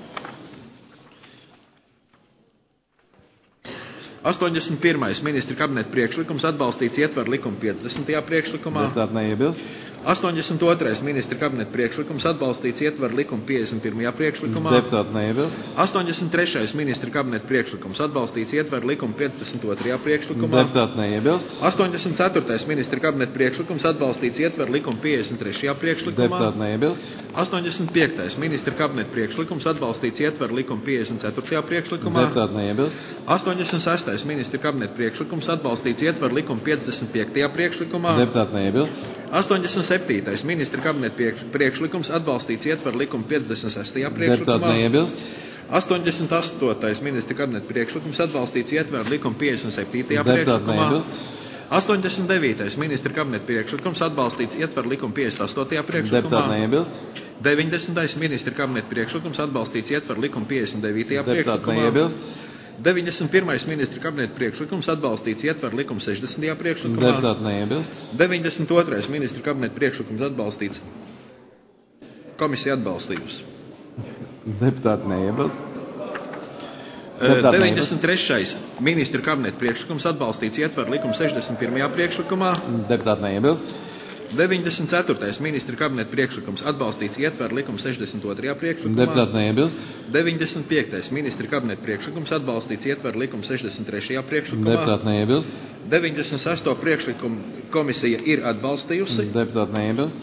81. ministra kabineta priekšlikums atbalstīts ietver likuma 50. priekšlikumā. Deputāti neiebilst. 82. ministra kabineta priekšlikums atbalstīts ietver likuma 51. priekšlikumā. Deputāti neiebilst. 83. ministra kabineta priekšlikums atbalstīts ietver likuma 52. priekšlikumā. Deputāti neiebilst. 84. ministra kabineta priekšlikums atbalstīts ietver likuma 53. priekšlikumā. Deputāti neiebilst. 85. ministra kabineta priekšlikums atbalstīts ietver likuma 54. priekšlikumā. Deputāti neiebilst. 86. ministra kabineta priekšlikums atbalstīts ietver likuma 55. priekšlikumā. Deputāti neiebilst. 87. ministra kabineta priekšlikums atbalstīts ietver likuma 56. Deputāti priekšlikumā. neiebilst. 88. ministra kabineta priekšlikums atbalstīts ietver likuma 57. Deputāti priekšlikumā. neiebilst. 89. ministra kabineta priekšlikums atbalstīts ietver likuma 58. priekšlikumā. Deputāti neiebilst. 90. ministra kabineta priekšlikums atbalstīts ietver likuma 59. Deputāti priekšlikumā. neiebilst. 91. ministra kabineta priekšlikums atbalstīts ietver likuma 60. priekšlikumā. Deputāti neiebilst. 92. ministra kabineta priekšlikums atbalstīts. Komisija atbalstījusi. Deputāti neiebilst. Deputāti 93. ministra kabineta priekšlikums atbalstīts ietver likuma 61. priekšlikumā. Deputāti neiebilst. 94. ministra kabineta priekšlikums atbalstīts ietver likuma 62. priekšlikumā. Deputāti neiebilst. 95. ministra kabineta priekšlikums atbalstīts ietver likuma 63. priekšlikumā. Deputāti neiebilst. 96. priekšlikumu komisija ir atbalstījusi. Deputāti neiebilst.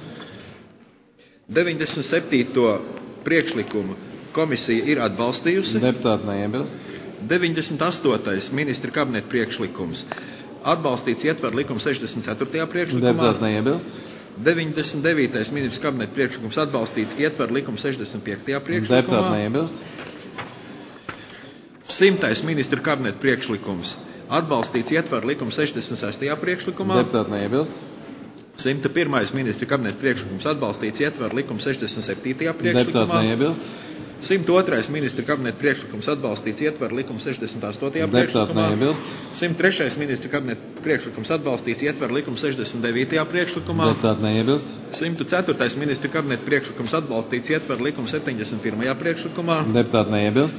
97. priekšlikumu komisija ir atbalstījusi. Deputāti neiebilst. 98. ministra kabineta priekšlikums atbalstīts ietver likuma 64. priekšlikumā. Deputāti neiebilst. 99. ministra kabineta priekšlikums atbalstīts ietver likuma 65. priekšlikumā. Deputāti neiebilst. 100. ministra kabineta priekšlikums atbalstīts ietver likuma 66. priekšlikumā. Deputāti neiebilst. 101. Ministra kabineta priekšlikums atbalstīts ietver likuma 67. priekšlikumā. Deputāti neiebilst. 102. Ministra kabineta priekšlikums atbalstīts ietver likuma 68. priekšlikumā. Deputāti neiebilst. 103. Ministra kabineta priekšlikums atbalstīts ietver likuma 69. priekšlikumā. Deputāti neiebilst. 104. Ministra kabineta priekšlikums atbalstīts ietver likuma 71. priekšlikumā. Deputāti neiebilst.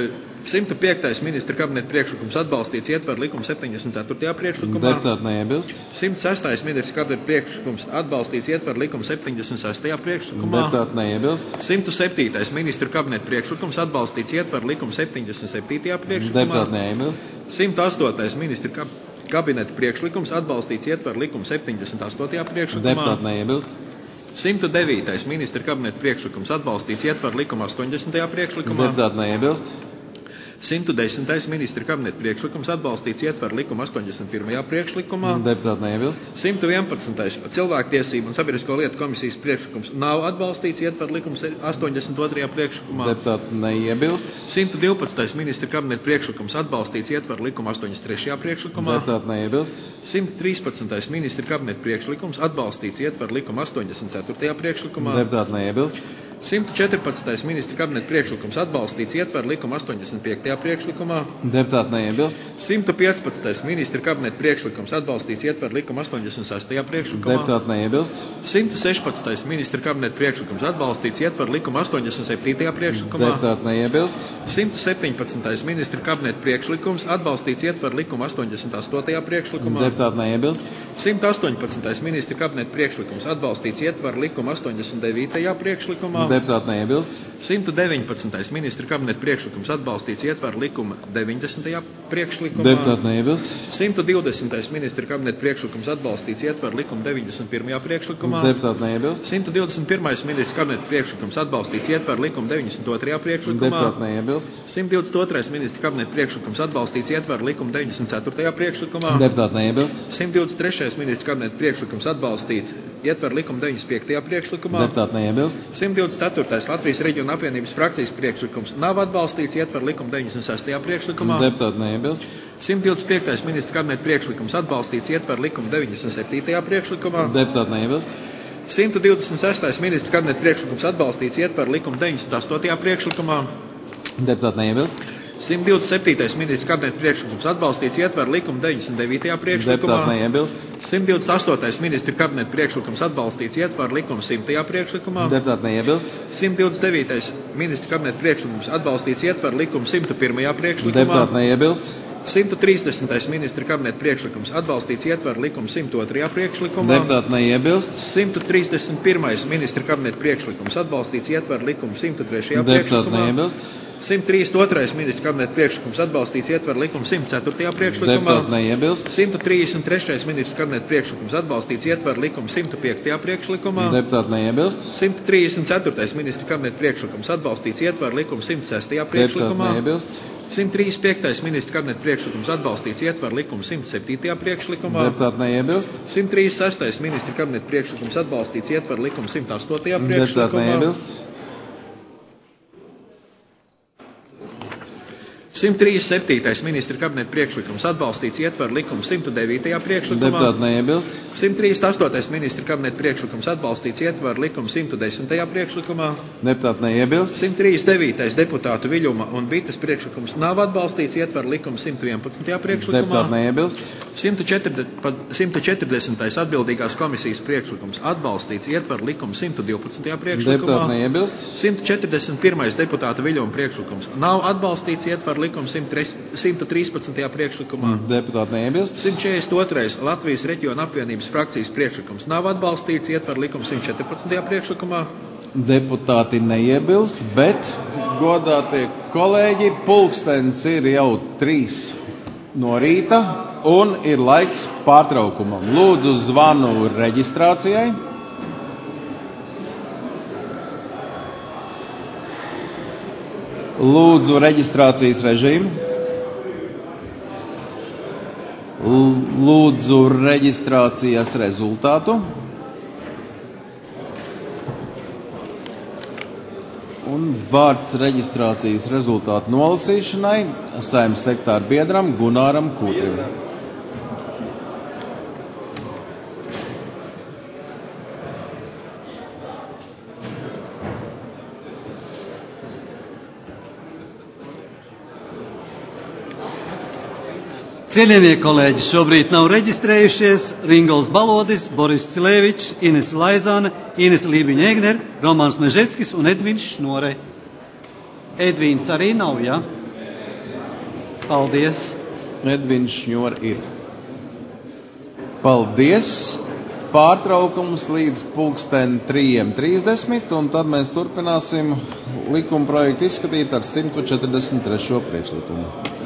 105. Ministra kabineta priekšlikums atbalstīts ietver likuma 74. priekšlikumā. Deputāti neiebilst. 106. Ministra kabineta priekšlikums atbalstīts ietver likuma 76. priekšlikumā. Deputāti neiebilst. 107. Ministra kabineta priekšlikums atbalstīts ietver likuma 77. priekšlikumā. Deputāti neiebilst. 108. Ministra kabineta priekšlikums atbalstīts ietver likuma 78. priekšlikumā. Deputāti neiebilst. 109. Ministra kabineta priekšlikums atbalstīts ietver likuma 80. priekšlikumā. Deputāti neiebilst. 110. Ministra kabineta priekšlikums atbalstīts ietver likuma 81. priekšlikumā. Deputāti neiebilst. 111. Cilvēktiesību un sabiedrisko lietu komisijas priekšlikums nav atbalstīts ietver likuma 82. priekšlikumā. Deputāti neiebilst. 112. Ministra kabineta priekšlikums atbalstīts ietver likuma 83. priekšlikumā. Deputāti neiebilst. 113. Ministra kabineta priekšlikums atbalstīts ietver likuma 84. priekšlikumā. Deputāti neiebilst. 114. Ministra kabineta priekšlikums atbalstīts ietver likuma 85. priekšlikumā. Deputāti neiebilst. 115. Ministra kabineta priekšlikums atbalstīts ietver likuma 86. priekšlikumā. Deputāti neiebilst. 116. Ministra kabineta priekšlikums atbalstīts ietver likuma 87. priekšlikumā. Deputāti neiebilst. 117. Ministra kabineta priekšlikums atbalstīts ietver likuma 88. priekšlikumā. Deputāti neiebilst. 118. Ministra kabineta priekšlikums atbalstīts ietver likuma 89. priekšlikumā. Deputāti neiebilst. 119. Ministra kabineta priekšlikums atbalstīts ietver likuma 90. priekšlikumā. Deputāti neiebilst. 120. Ministra kabineta priekšlikums atbalstīts ietver likuma 91. priekšlikumā. Deputāti neiebilst. 121. Ministra kabineta priekšlikums atbalstīts ietver likuma 92. priekšlikumā. Deputāti neiebilst. 122. Ministra kabineta priekšlikums atbalstīts ietver likuma 94. priekšlikumā. Deputāti neiebilst. 123. Ministra kabineta priekšlikums atbalstīts ietver likuma 95. priekšlikumā. Deputāti neiebilst. 124. Latvijas reģiona apvienības frakcijas priekšlikums nav atbalstīts ietver likuma 96. priekšlikumā. Deputāti neiebilst. 125. Ministra kabineta priekšlikums atbalstīts ietver likuma 97. priekšlikumā. Deputāti neiebilst. 126. Ministra kabineta priekšlikums atbalstīts ietver likuma 98. priekšlikumā. Deputāti neiebilst. 127. Ministra kabineta priekšlikums atbalstīts ietver likuma 99. priekšlikumā. Deputāti neiebilst. 128. Ministra kabineta priekšlikums atbalstīts ietver likuma 100. priekšlikumā. Deputāti neiebilst. 129. Ministra kabineta priekšlikums atbalstīts ietver likuma 101. priekšlikumā. Deputāti neiebilst. 130. Ministra kabineta priekšlikums atbalstīts ietver likuma 102. priekšlikumā. Deputāti neiebilst. 131. Ministra kabineta priekšlikums atbalstīts ietver likuma 103. Deputāti priekšlikumā. neiebilst. 132. Ministra kabineta priekšlikums atbalstīts ietver likuma 104. priekšlikumā. Deputāti neiebilst. 133. Ministra kabineta priekšlikums atbalstīts ietver likuma 105. priekšlikumā. Deputāti neiebilst. 134. Ministra kabineta priekšlikums atbalstīts ietver likuma 106. Deputāti priekšlikumā. neiebilst. 135. Ministra kabineta priekšlikums atbalstīts ietver likuma 107. priekšlikumā. Deputāti neiebilst. 136. Ministra kabineta priekšlikums atbalstīts ietver likuma 108. Deputāti priekšlikumā. neiebilst. 137. Ministra kabineta priekšlikums atbalstīts ietver likuma 109. priekšlikumā. Deputāti neiebilst. 138. Ministra kabineta priekšlikums atbalstīts ietver likuma 110. priekšlikumā. Deputāti neiebilst. 139. Deputātu Viļuma un Bites priekšlikums nav atbalstīts ietver likuma 111. priekšlikumā. Deputāti neiebilst. 140. Atbildīgās komisijas priekšlikums atbalstīts ietver likuma 112. priekšlikumā. Deputāti neiebilst. 141. Deputāta Viļuma priekšlikums nav atbalstīts ietver likuma 113. priekšlikumā. Deputāti neiebilst. 142. Latvijas reģiona apvienības frakcijas priekšlikums nav atbalstīts ietver likuma 114. priekšlikumā. Deputāti neiebilst, bet, godātie kolēģi, pulkstens ir jau 3 no rīta un ir laiks pārtraukumam. Lūdzu zvanu reģistrācijai. Lūdzu reģistrācijas režīmu. Lūdzu reģistrācijas rezultātu. Un vārds reģistrācijas rezultātu nolasīšanai Saeimas sektāra biedram Gunāram Kūtrim. Cienījamie kolēģi, šobrīd nav reģistrējušies Ringols Balodis, Boris Cilēvičs, Ines Laizāne, Ines Lībiņa-Egner, Romāns Mežeckis un Edvins Šnore. Edvīns arī nav, jā? Paldies. Edvins Šnore ir. Paldies. Pārtraukums līdz 3:30, un tad mēs turpināsim likuma projektu izskatīt ar 143. priekšlikumu.